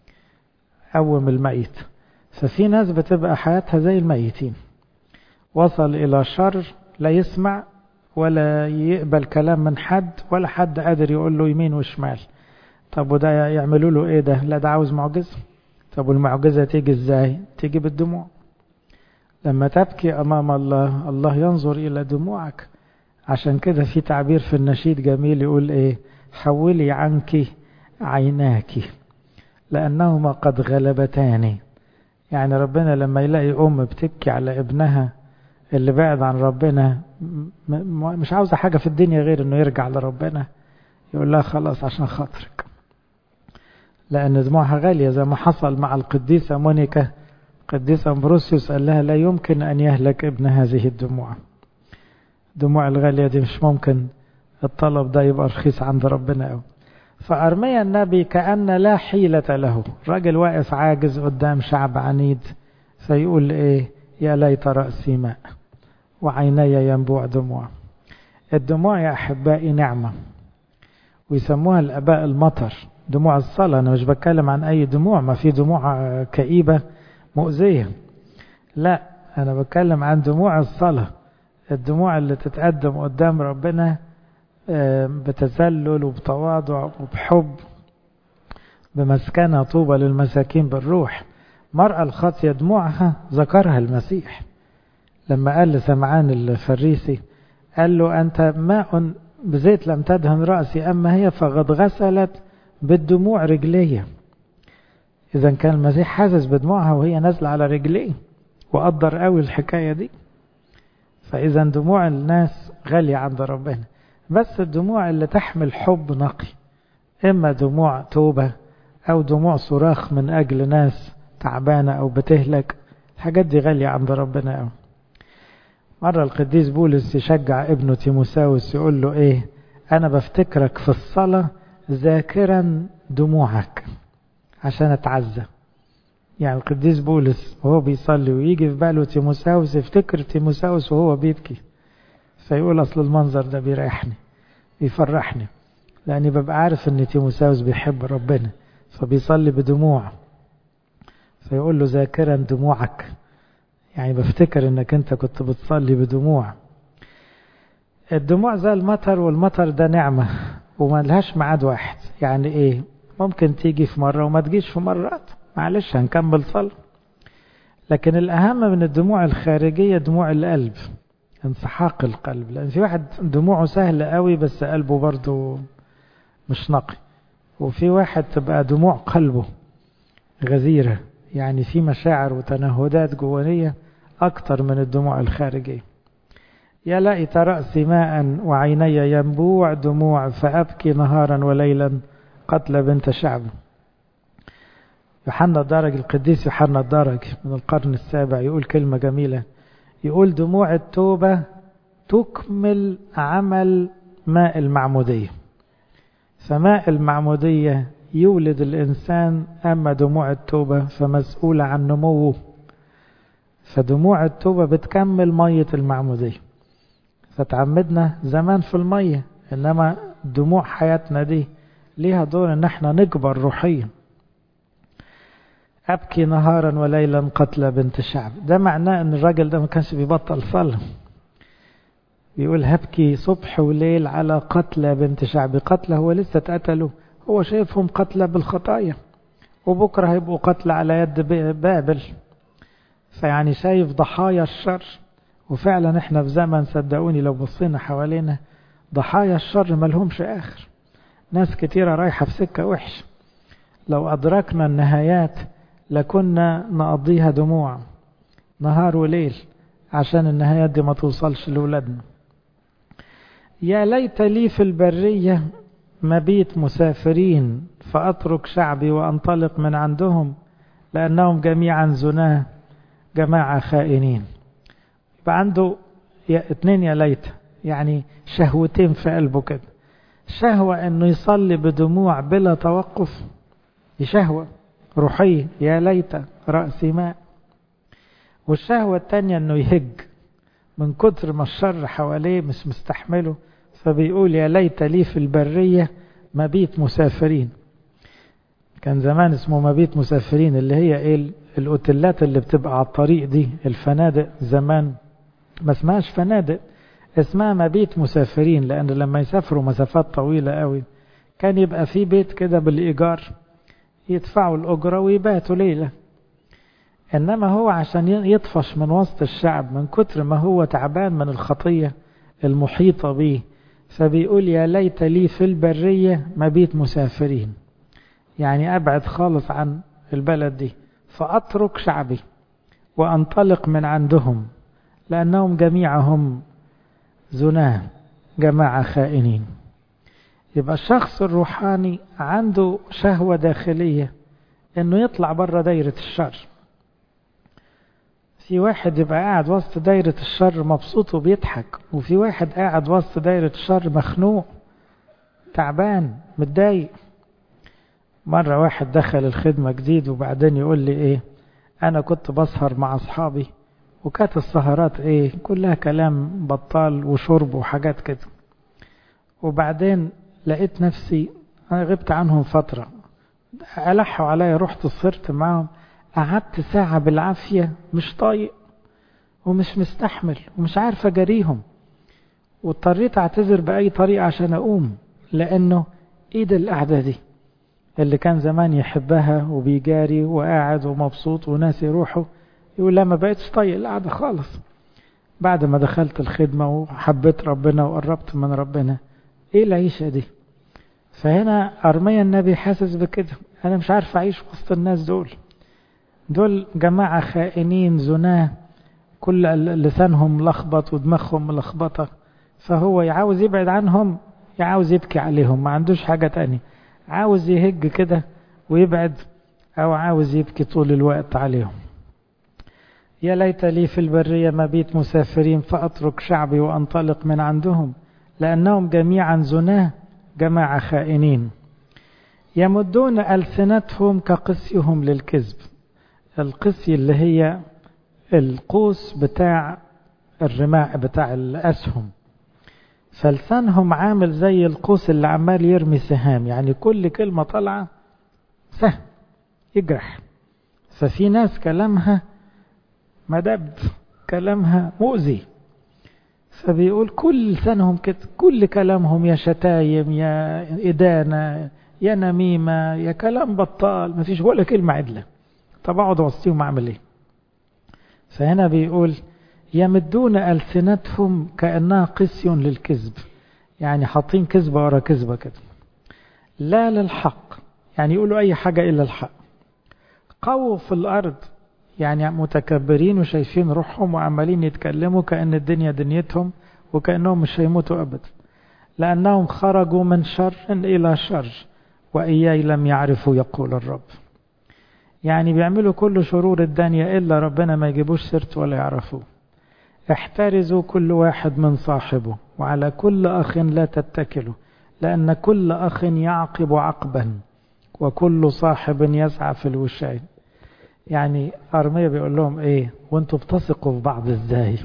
قوم الميت. ففي ناس بتبقى حياتها زي الميتين، وصل إلى شر لا يسمع ولا يقبل كلام من حد، ولا حد قادر يقول له يمين وشمال. طب وده يعملوا له ايه ده؟ لا ده عاوز معجزة. طب والمعجزة تيجي ازاي؟ تيجي بالدموع. لما تبكي أمام الله، الله ينظر إلى دموعك. عشان كده في تعبير في النشيد جميل يقول ايه؟ حولي عنك عيناك لأنهما قد غلبتاني. يعني ربنا لما يلاقي أم بتبكي على ابنها اللي بعد عن ربنا، مش عاوزة حاجة في الدنيا غير انه يرجع لربنا، يقول لها خلاص عشان خاطرك، لأن دموعها غالية. زي ما حصل مع القديسة مونيكا، قديس أمبروسيوس قال لها لا يمكن أن يهلك ابن هذه الدموع. دموع الغالية دي مش ممكن الطلب ده يبقى رخيص عند ربنا أوي. فأرميا النبي كأن لا حيلة له، راجل واقف عاجز قدام شعب عنيد، فيقول ايه؟ يا ليت رأسي ماء وعيني ينبوع دموع. الدموع يا أحبائي نعمة، ويسموها الآباء المطر، دموع الصلاة. أنا مش بتكلم عن أي دموع، ما في دموع كئيبة مؤذية، لا، أنا بتكلم عن دموع الصلاة، الدموع اللي تتقدم قدام ربنا بتذلل وبتواضع وبحب، بمسكنة طوبى للمساكين بالروح. مرأة الخاطية دموعها ذكرها المسيح لما قال لسمعان الفريسي، قال له أنت ماء بزيت لم تدهن رأسي، أما هي فقد غسلت بالدموع رجليه. إذا كان المسيح حاسس بدموعها وهي نازلة على رجليه، وقدر قوي الحكاية دي. فإذا دموع الناس غالية عند ربنا، بس الدموع اللي تحمل حب نقي، إما دموع توبة أو دموع صراخ من أجل ناس تعبانة أو بتهلك، الحاجات دي غالية عند ربنا أوي. مرة القديس بولس يشجع ابنه تيموساوس يقول له إيه؟ أنا بفتكرك في الصلاة ذاكرا دموعك عشان أتعزى. يعني القديس بولس وهو بيصلي ويجي في باله تيموساوس، يفتكر تيموساوس وهو بيبكي، فيقول أصل المنظر ده بيريحني بيفرحني، لأني ببقى عارف أن تيموساوس بيحب ربنا فبيصلي بدموع، فيقول له ذاكرا دموعك، يعني بفتكر أنك أنت كنت بتصلي بدموع. الدموع زي المطر، والمطر ده نعمة وما لهاش ميعاد واحد. يعني إيه؟ ممكن تيجي في مرة وما تجيش في مرات، معلش هنكمل صلاة. لكن الأهم من الدموع الخارجية دموع القلب، انسحاق القلب. لأن في واحد دموعه سهلة قوي بس قلبه برضو مش نقي، وفي واحد تبقى دموع قلبه غزيرة، يعني في مشاعر وتنهدات جوانية أكتر من الدموع الخارجية. يا ليت رأسي ماء وعيني ينبوع دموع، فأبكي نهارا وليلا قتل بنت شعب. يوحنا الدرج، القديس يوحنا الدرج من القرن السابع، يقول كلمة جميلة، يقول دموع التوبة تكمل عمل ماء المعمودية. فماء المعمودية يولد الإنسان، أما دموع التوبة فمسؤولة عن نموه. فدموع التوبة بتكمل مية المعمودية، فتعمدنا زمان في المية، إنما دموع حياتنا دي ليها دور إن احنا نكبر روحيا. أبكي نهارا وليلا قتل بنت شعب، ده معناه إن الراجل ده ما كانش بيبطل صلاة. بيقول هبكي صبح وليل على قتل بنت شعب. قتل هو لسه اتقتلوا، هو شايفهم قتل بالخطايا، وبكرة هيبقوا قتل على يد بابل، فيعني شايف ضحايا الشر. وفعلا احنا في زمن، صدقوني لو بصينا حوالينا، ضحايا الشر ملهمش آخر. ناس كتيرة رايحة في سكة وحش، لو أدركنا النهايات لكنا نقضيها دموع نهار وليل. عشان النهايات دي ما توصلش لولادنا. يا ليت لي في البرية مبيت مسافرين فأترك شعبي وأنطلق من عندهم لأنهم جميعا زناه جماعة خائنين. يبقى عنده يا اتنين يا ليت، يعني شهوتين في قلبه كده. شهوة انه يصلي بدموع بلا توقف، دي شهوة روحية، يا ليت رأسي ماء. والشهوة التانية انه يهج من كتر ما الشر حواليه مش مستحمله، فبيقول يا ليت لي في البرية مبيت مسافرين. كان زمان اسمه مبيت مسافرين، اللي هي ايه الاوتيلات اللي بتبقى على الطريق دي، الفنادق زمان ما اسمهاش فنادق، اسمها مبيت مسافرين، لأن لما يسافروا مسافات طويلة قوي كان يبقى في بيت كده بالإيجار يدفعوا الأجرة ويباتوا ليلة. إنما هو عشان يطفش من وسط الشعب من كتر ما هو تعبان من الخطية المحيطة به، فبيقول يا ليت لي في البرية مبيت مسافرين، يعني أبعد خالص عن البلد دي، فأترك شعبي وأنطلق من عندهم لأنهم جميعهم زناه جماعة خائنين. يبقى الشخص الروحاني عنده شهوة داخلية انه يطلع بره دايرة الشر. في واحد يبقى قاعد وسط دايرة الشر مبسوط وبيضحك، وفي واحد قاعد وسط دايرة الشر مخنوق تعبان متضايق. مرة واحد دخل الخدمة جديد وبعدين يقول لي ايه، انا كنت بسهر مع اصحابي وكانت السهرات ايه كلها كلام بطال وشرب وحاجات كده، وبعدين لقيت نفسي انا غبت عنهم فترة، ألحوا عليا، رحت صرت معهم، قعدت ساعة بالعافية مش طايق ومش مستحمل ومش عارف اجاريهم، واضطريت اعتذر بأي طريقة عشان اقوم، لانه ايه ده القعدة دي اللي كان زمان يحبها وبيجاري وقاعد ومبسوط وناس يروحوا، يقول لا ما بقيتش طايق القعدة خالص. بعد ما دخلت الخدمة وحبيت ربنا وقربت من ربنا، ايه العيشة دي؟ فهنا أرميا النبي حاسس بكده، انا مش عارف اعيش وسط الناس دول، دول جماعة خائنين زناه، كل لسانهم لخبط ودماغهم ملخبطة، فهو يعاوز يبعد عنهم، يعاوز يبكي عليهم، ما عندوش حاجة تانية، عاوز يهج كده ويبعد، او عاوز يبكي طول الوقت عليهم. يا ليت لي في البرية مبيت مسافرين فأترك شعبي وأنطلق من عندهم لأنهم جميعا زناه جماعة خائنين. يمدون ألسنتهم كقسيهم للكذب. القسي اللي هي القوس بتاع الرماح بتاع الأسهم، فلسانهم عامل زي القوس اللي عمال يرمي سهام، يعني كل كلمة طالعة سهم يجرح. ففي ناس كلامها مدب، كلامها مؤذي، فبيقول كل لسانهم كده، كل كلامهم يا شتايم يا إدانة يا نميمة يا كلام بطال، ما فيش ولا كلمة عدلة. طب اقعد وسطيهم اعمل ايه؟ فهنا بيقول يمدون ألسنتهم كأنها قسي للكذب، يعني حاطين كذبة ورا كذبة كده، لا للحق، يعني يقولوا أي حاجة إلا الحق. قووا في الأرض، يعني متكبرين وشايفين روحهم وعمالين يتكلموا كأن الدنيا دنيتهم وكأنهم مش هيموتوا أبدا، لأنهم خرجوا من شر إلى شر وإياي لم يعرفوا يقول الرب. يعني بيعملوا كل شرور الدنيا إلا ربنا ما يجيبوش سيرته ولا يعرفوه. احترزوا كل واحد من صاحبه وعلى كل أخ لا تتكلوا، لأن كل أخ يعقب عقبا وكل صاحب يسعى في الوشاين. يعني أرميا بيقول لهم ايه، وانتوا بتثقوا في بعض ازاي؟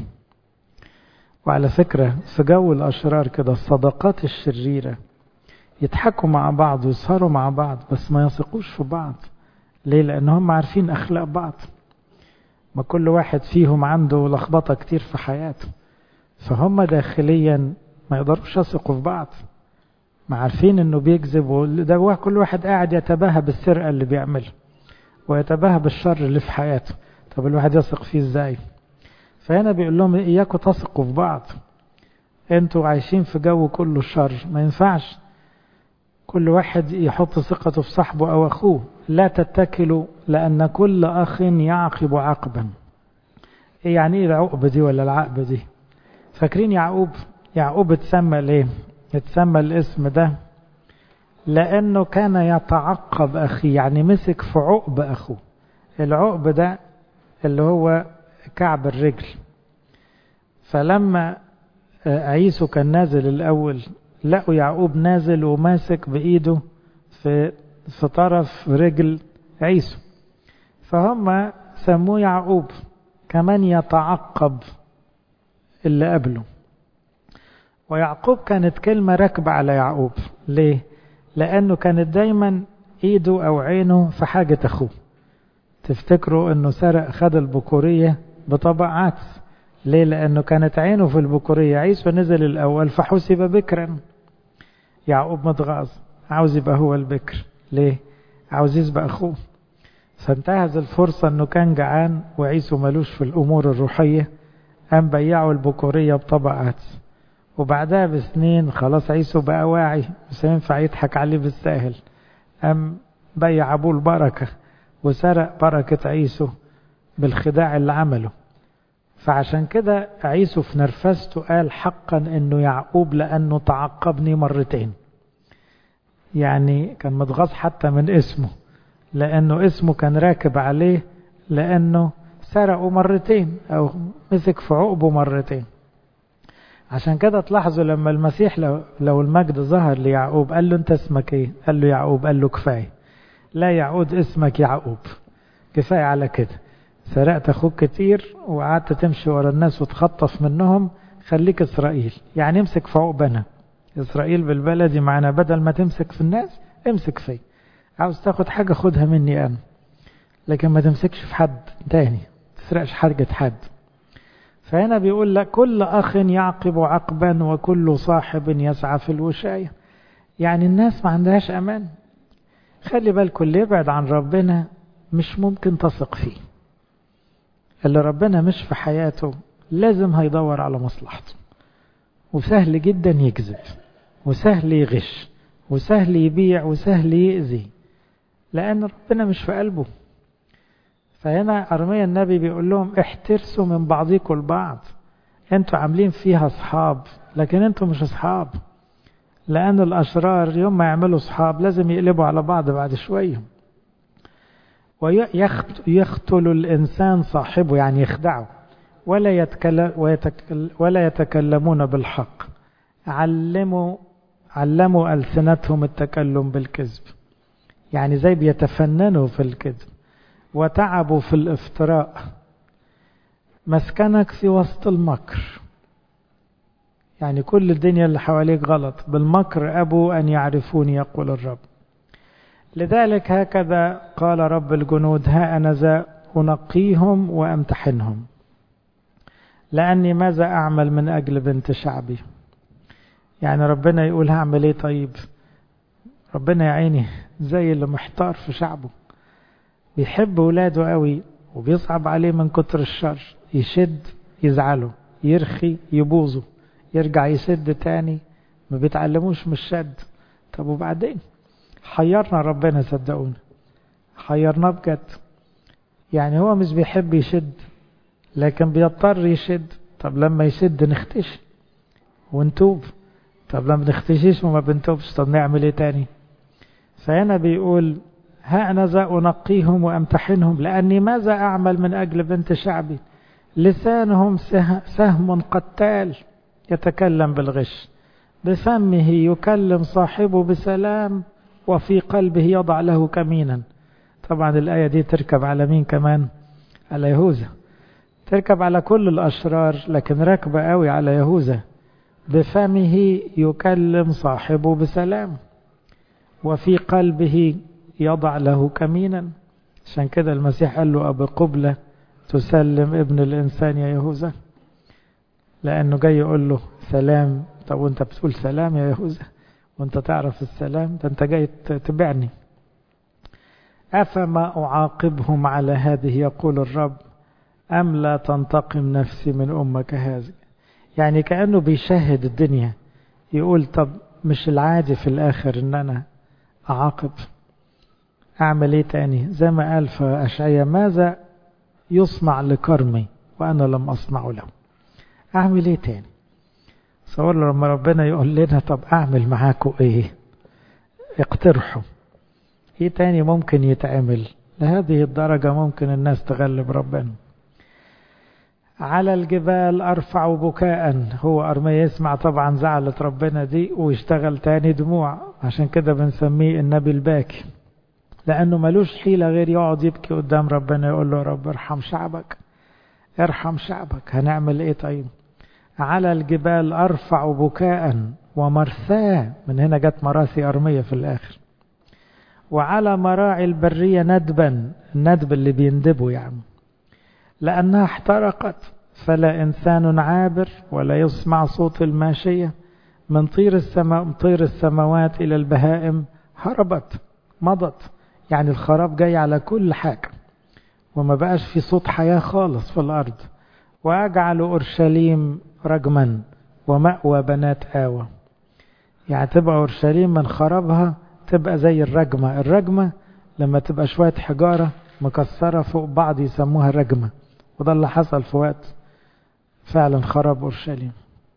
وعلى فكرة في جو الأشرار كده الصداقات الشريرة يضحكوا مع بعض ويسهروا مع بعض بس ما يثقوش في بعض. ليه؟ لأنهم عارفين أخلاق بعض، ما كل واحد فيهم عنده لخبطة كتير في حياته، فهم داخليا ما يقدروش يثقوا في بعض، ما عارفين انه بيكذب، وده كل واحد قاعد يتباهى بالسرقة اللي بيعملها ويتباهى بالشر اللي في حياته. طب الواحد يثق فيه ازاي؟ فهنا بيقول لهم اياكم تثقوا في بعض، انتوا عايشين في جو كله شر، ما ينفعش كل واحد يحط ثقته في صاحبه او اخوه. لا تتكلوا لان كل اخ يعقب عقبا. ايه يعني ايه العقبة دي ولا العقبة دي؟ فاكرين يعقوب؟ يعقوب اتسمى ليه؟ اتسمى الاسم ده لانه كان يتعقب اخيه، يعني مسك في عقب اخوه. العقب ده اللي هو كعب الرجل. فلما عيسو كان نازل الاول لقوا يعقوب نازل وماسك بايده في في طرف رجل عيسو، فهم سموه يعقوب، كمان يتعقب اللي قبله. ويعقوب كانت كلمة راكبة على يعقوب. ليه؟ لأنه كانت دايما ايده أو عينه في حاجة أخوه. تفتكروا أنه سرق خد البكورية بطبع عكس. ليه؟ لأنه كانت عينه في البكورية. عيسو نزل الأول فحسب بكرا. يعقوب متغاظ عاوز يبقى هو البكر. ليه؟ عاوز يسبق أخوه. فانتهز الفرصة أنه كان جعان وعيسو ملوش في الأمور الروحية، قام بيعوا البكورية بطبع عدس. وبعدها بسنين خلاص عيسو بقى واعي مش هينفع يضحك عليه بالساهل، قام بيع أبوه البركة وسرق بركة عيسو بالخداع اللي عمله. فعشان كده عيسو في نرفزته قال حقا انه يعقوب لانه تعقبني مرتين. يعني كان متغاظ حتى من اسمه، لانه اسمه كان راكب عليه، لانه سرقه مرتين او مسك في عقبه مرتين. عشان كده تلاحظوا لما المسيح لو, لو المجد ظهر ليعقوب قال له انت اسمك ايه؟ قال له يعقوب. قال له كفاية، لا يعود اسمك يعقوب، كفاية على كده. سرقت اخوك كتير وقعدت تمشي ورا الناس وتخطف منهم، خليك اسرائيل. يعني امسك في عقبنا. اسرائيل بالبلدي معنا، بدل ما تمسك في الناس امسك فيه. عاوز تاخد حاجة خدها مني انا، لكن ما تمسكش في حد تاني، تسرقش حاجة حد. فهنا بيقول لك كل اخ يعقب عقبا وكل صاحب يسعى في الوشاية. يعني الناس ما عندهاش امان. خلي بالكم اللي يبعد عن ربنا مش ممكن تثق فيه. اللي ربنا مش في حياته لازم هيدور على مصلحته، وسهل جدا يكذب، وسهل يغش، وسهل يبيع، وسهل يأذي، لأن ربنا مش في قلبه. فهنا أرميا النبي بيقول لهم احترسوا من بعضكم البعض. انتوا عاملين فيها اصحاب لكن انتوا مش اصحاب، لأن الأشرار يوم ما يعملوا اصحاب لازم يقلبوا على بعض بعد شوية. ويختل الإنسان صاحبه، يعني يخدعه، ولا يتكلم ولا يتكلمون بالحق. علموا علموا ألسنتهم التكلم بالكذب، يعني زي بيتفننوا في الكذب. وتعبوا في الافتراء. مسكنك في وسط المكر، يعني كل الدنيا اللي حواليك غلط. بالمكر أبوا أن يعرفوني يقول الرب. لذلك هكذا قال رب الجنود ها أنا ذا أنقيهم وأمتحنهم، لأني ماذا أعمل من أجل بنت شعبي. يعني ربنا يقول هعمل إيه؟ طيب ربنا يا عيني زي اللي محتار في شعبه، بيحب ولاده قوي وبيصعب عليه من كتر الشر. يشد يزعله، يرخي يبوظه، يرجع يسد تاني، ما بيتعلموش من الشد. طب وبعدين؟ حيرنا ربنا، صدقونا حيرنا بجد. يعني هو مش بيحب يشد لكن بيضطر يشد. طب لما يشد نختش ونتوب، طب لما نختشيش وما بنتوبش طب نعمل ايه تاني؟ فهنا بيقول ها أنا ذا أنقيهم وأمتحنهم، لأني ماذا أعمل من أجل بنت شعبي. لسانهم سهم قتال يتكلم بالغش، بفمه يكلم صاحبه بسلام وفي قلبه يضع له كمينا. طبعا الآية دي تركب على مين كمان؟ على يهوذا. تركب على كل الأشرار لكن راكبة قوي على يهوذا. بفمه يكلم صاحبه بسلام وفي قلبه يضع له كمينا. عشان كده المسيح قال له أبي قبلة تسلم ابن الإنسان يا يهوذا، لأنه جاي يقول له سلام. طب وانت بتقول سلام يا يهوذا وانت تعرف السلام؟ ده انت جاي تبعني. أفما أعاقبهم على هذه يقول الرب أم لا تنتقم نفسي من أمك هذه. يعني كأنه بيشاهد الدنيا، يقول طب مش العادي في الآخر ان انا أعاقب؟ أعمل إيه تاني؟ زي ما قال في أشعياء ماذا يصنع لكرمي وأنا لم أصنع له. أعمل إيه تاني؟ صور لما ربنا يقول لنا طب أعمل معاكم إيه؟ اقترحوا إيه تاني ممكن يتعمل؟ لهذه الدرجة ممكن الناس تغلب ربنا. على الجبال أرفع بكاء. هو أرميا يسمع طبعا زعلة ربنا دي ويشتغل تاني دموع، عشان كده بنسميه النبي الباكي، لأنه ملوش حيلة غير يقعد يبكي قدام ربنا يقول له رب ارحم شعبك ارحم شعبك. هنعمل ايه طيب؟ على الجبال أرفع بكاء ومرثاه، من هنا جت مراسي أرميا في الآخر. وعلى مراعي البرية ندبا، الندب اللي بيندبوا يعني، لأنها احترقت فلا إنسان عابر ولا يسمع صوت الماشية. من طير السماء طير السماوات إلى البهائم هربت مضت، يعني الخراب جاي على كل حاجة وما بقاش في صوت حياة خالص في الأرض. وأجعل أورشليم رجما ومأوى بنات آوى، يعني تبقى أورشليم من خرابها تبقى زي الرجمة. الرجمة لما تبقى شوية حجارة مكسرة فوق بعض يسموها رجمة، وده اللي حصل في وقت فعلا خراب أورشليم.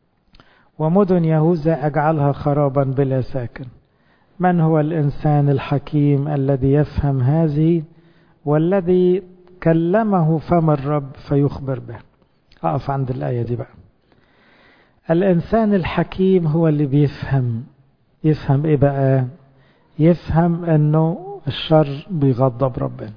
ومدن يهوذا أجعلها خرابا بلا ساكن. من هو الإنسان الحكيم الذي يفهم هذه والذي كلمه فم الرب فيخبر به؟ أقف عند الآية دي بقى. الإنسان الحكيم هو اللي بيفهم. يفهم إيه بقى؟ يفهم أنه الشر بيغضب ربنا،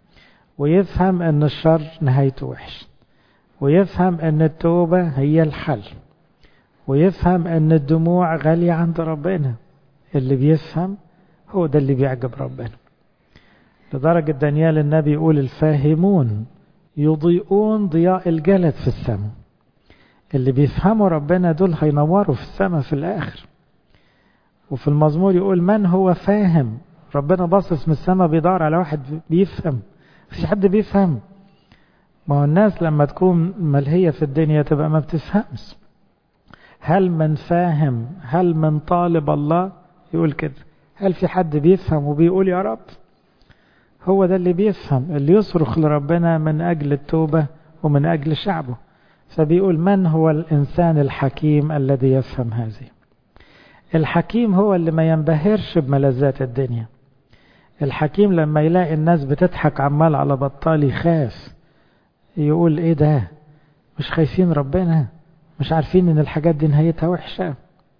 ويفهم أن الشر نهايته وحش، ويفهم أن التوبة هي الحل، ويفهم أن الدموع غالية عند ربنا. اللي بيفهم هو ده اللي بيعجب ربنا. لدرجة دانيال النبي يقول الفاهمون يضيئون ضياء الجلد في السماء. اللي بيفهموا ربنا دول هينوروا في السماء في الآخر. وفي المزمور يقول من هو فاهم. ربنا باصص من السماء بيدور على واحد بيفهم. مفيش حد بيفهم. ما هو الناس لما تكون ملهية في الدنيا تبقى ما بتفهمش. هل من فاهم؟ هل من طالب الله؟ يقول كده. هل في حد بيفهم وبيقول يا رب؟ هو ده اللي بيفهم، اللي يصرخ لربنا من أجل التوبة ومن أجل شعبه. فبيقول من هو الإنسان الحكيم الذي يفهم هذه؟ الحكيم هو اللي ما ينبهرش بملذات الدنيا. الحكيم لما يلاقي الناس بتضحك عمال على بطال يخاف، يقول ايه ده؟ مش خايفين ربنا؟ مش عارفين ان الحاجات دي نهايتها وحشة؟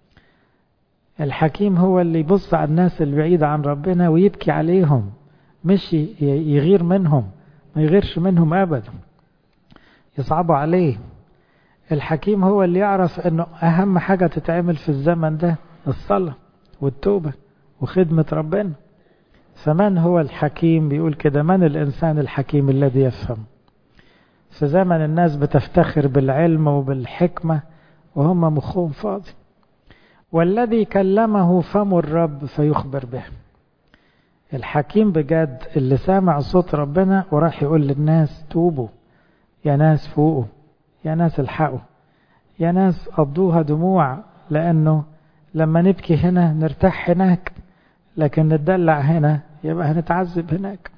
الحكيم هو اللي يبص على الناس البعيدة عن ربنا ويبكي عليهم، مش يغير منهم، ما يغيرش منهم أبدا، يصعبوا عليه. الحكيم هو اللي يعرف انه اهم حاجة تتعمل في الزمن ده الصلاة والتوبة وخدمة ربنا. فمن هو الحكيم؟ بيقول كده من الإنسان الحكيم الذي يفهم؟ في زمن الناس بتفتخر بالعلم وبالحكمة وهم مخهم فاضي. والذي كلمه فم الرب فيخبر به. الحكيم بجد اللي سامع صوت ربنا وراح يقول للناس توبوا، يا ناس فوقوا، يا ناس الحقوا، يا ناس قضوها دموع، لأنه لما نبكي هنا نرتاح هناك، لكن نتدلع هنا يبقى هنتعذب هناك.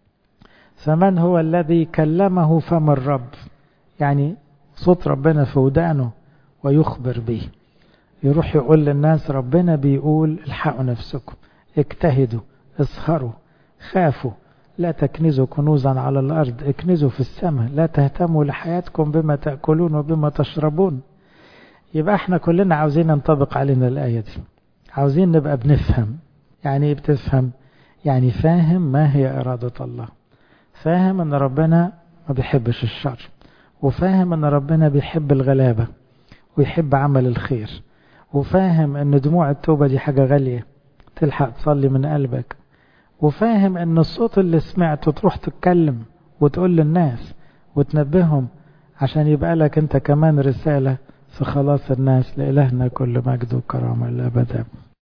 فمن هو الذي كلمه فم الرب؟ يعني صوت ربنا في ودانه ويخبر به، يروح يقول للناس ربنا بيقول الحقوا نفسكم، اجتهدوا، اسهروا، خافوا، لا تكنزوا كنوزا على الأرض، اكنزوا في السماء، لا تهتموا لحياتكم بما تأكلون وبما تشربون. يبقى احنا كلنا عاوزين ننطبق علينا الآية دي، عاوزين نبقى بنفهم. يعني ايه بتفهم؟ يعني فاهم ما هي إرادة الله، فاهم ان ربنا ما بيحبش الشر، وفاهم ان ربنا بيحب الغلابة ويحب عمل الخير، وفاهم ان دموع التوبة دي حاجة غالية تلحق تصلي من قلبك، وفاهم ان الصوت اللي سمعته تروح تتكلم وتقول للناس وتنبههم عشان يبقى لك انت كمان رسالة في خلاص الناس. لإلهنا كل مجد وكرامة الأبد.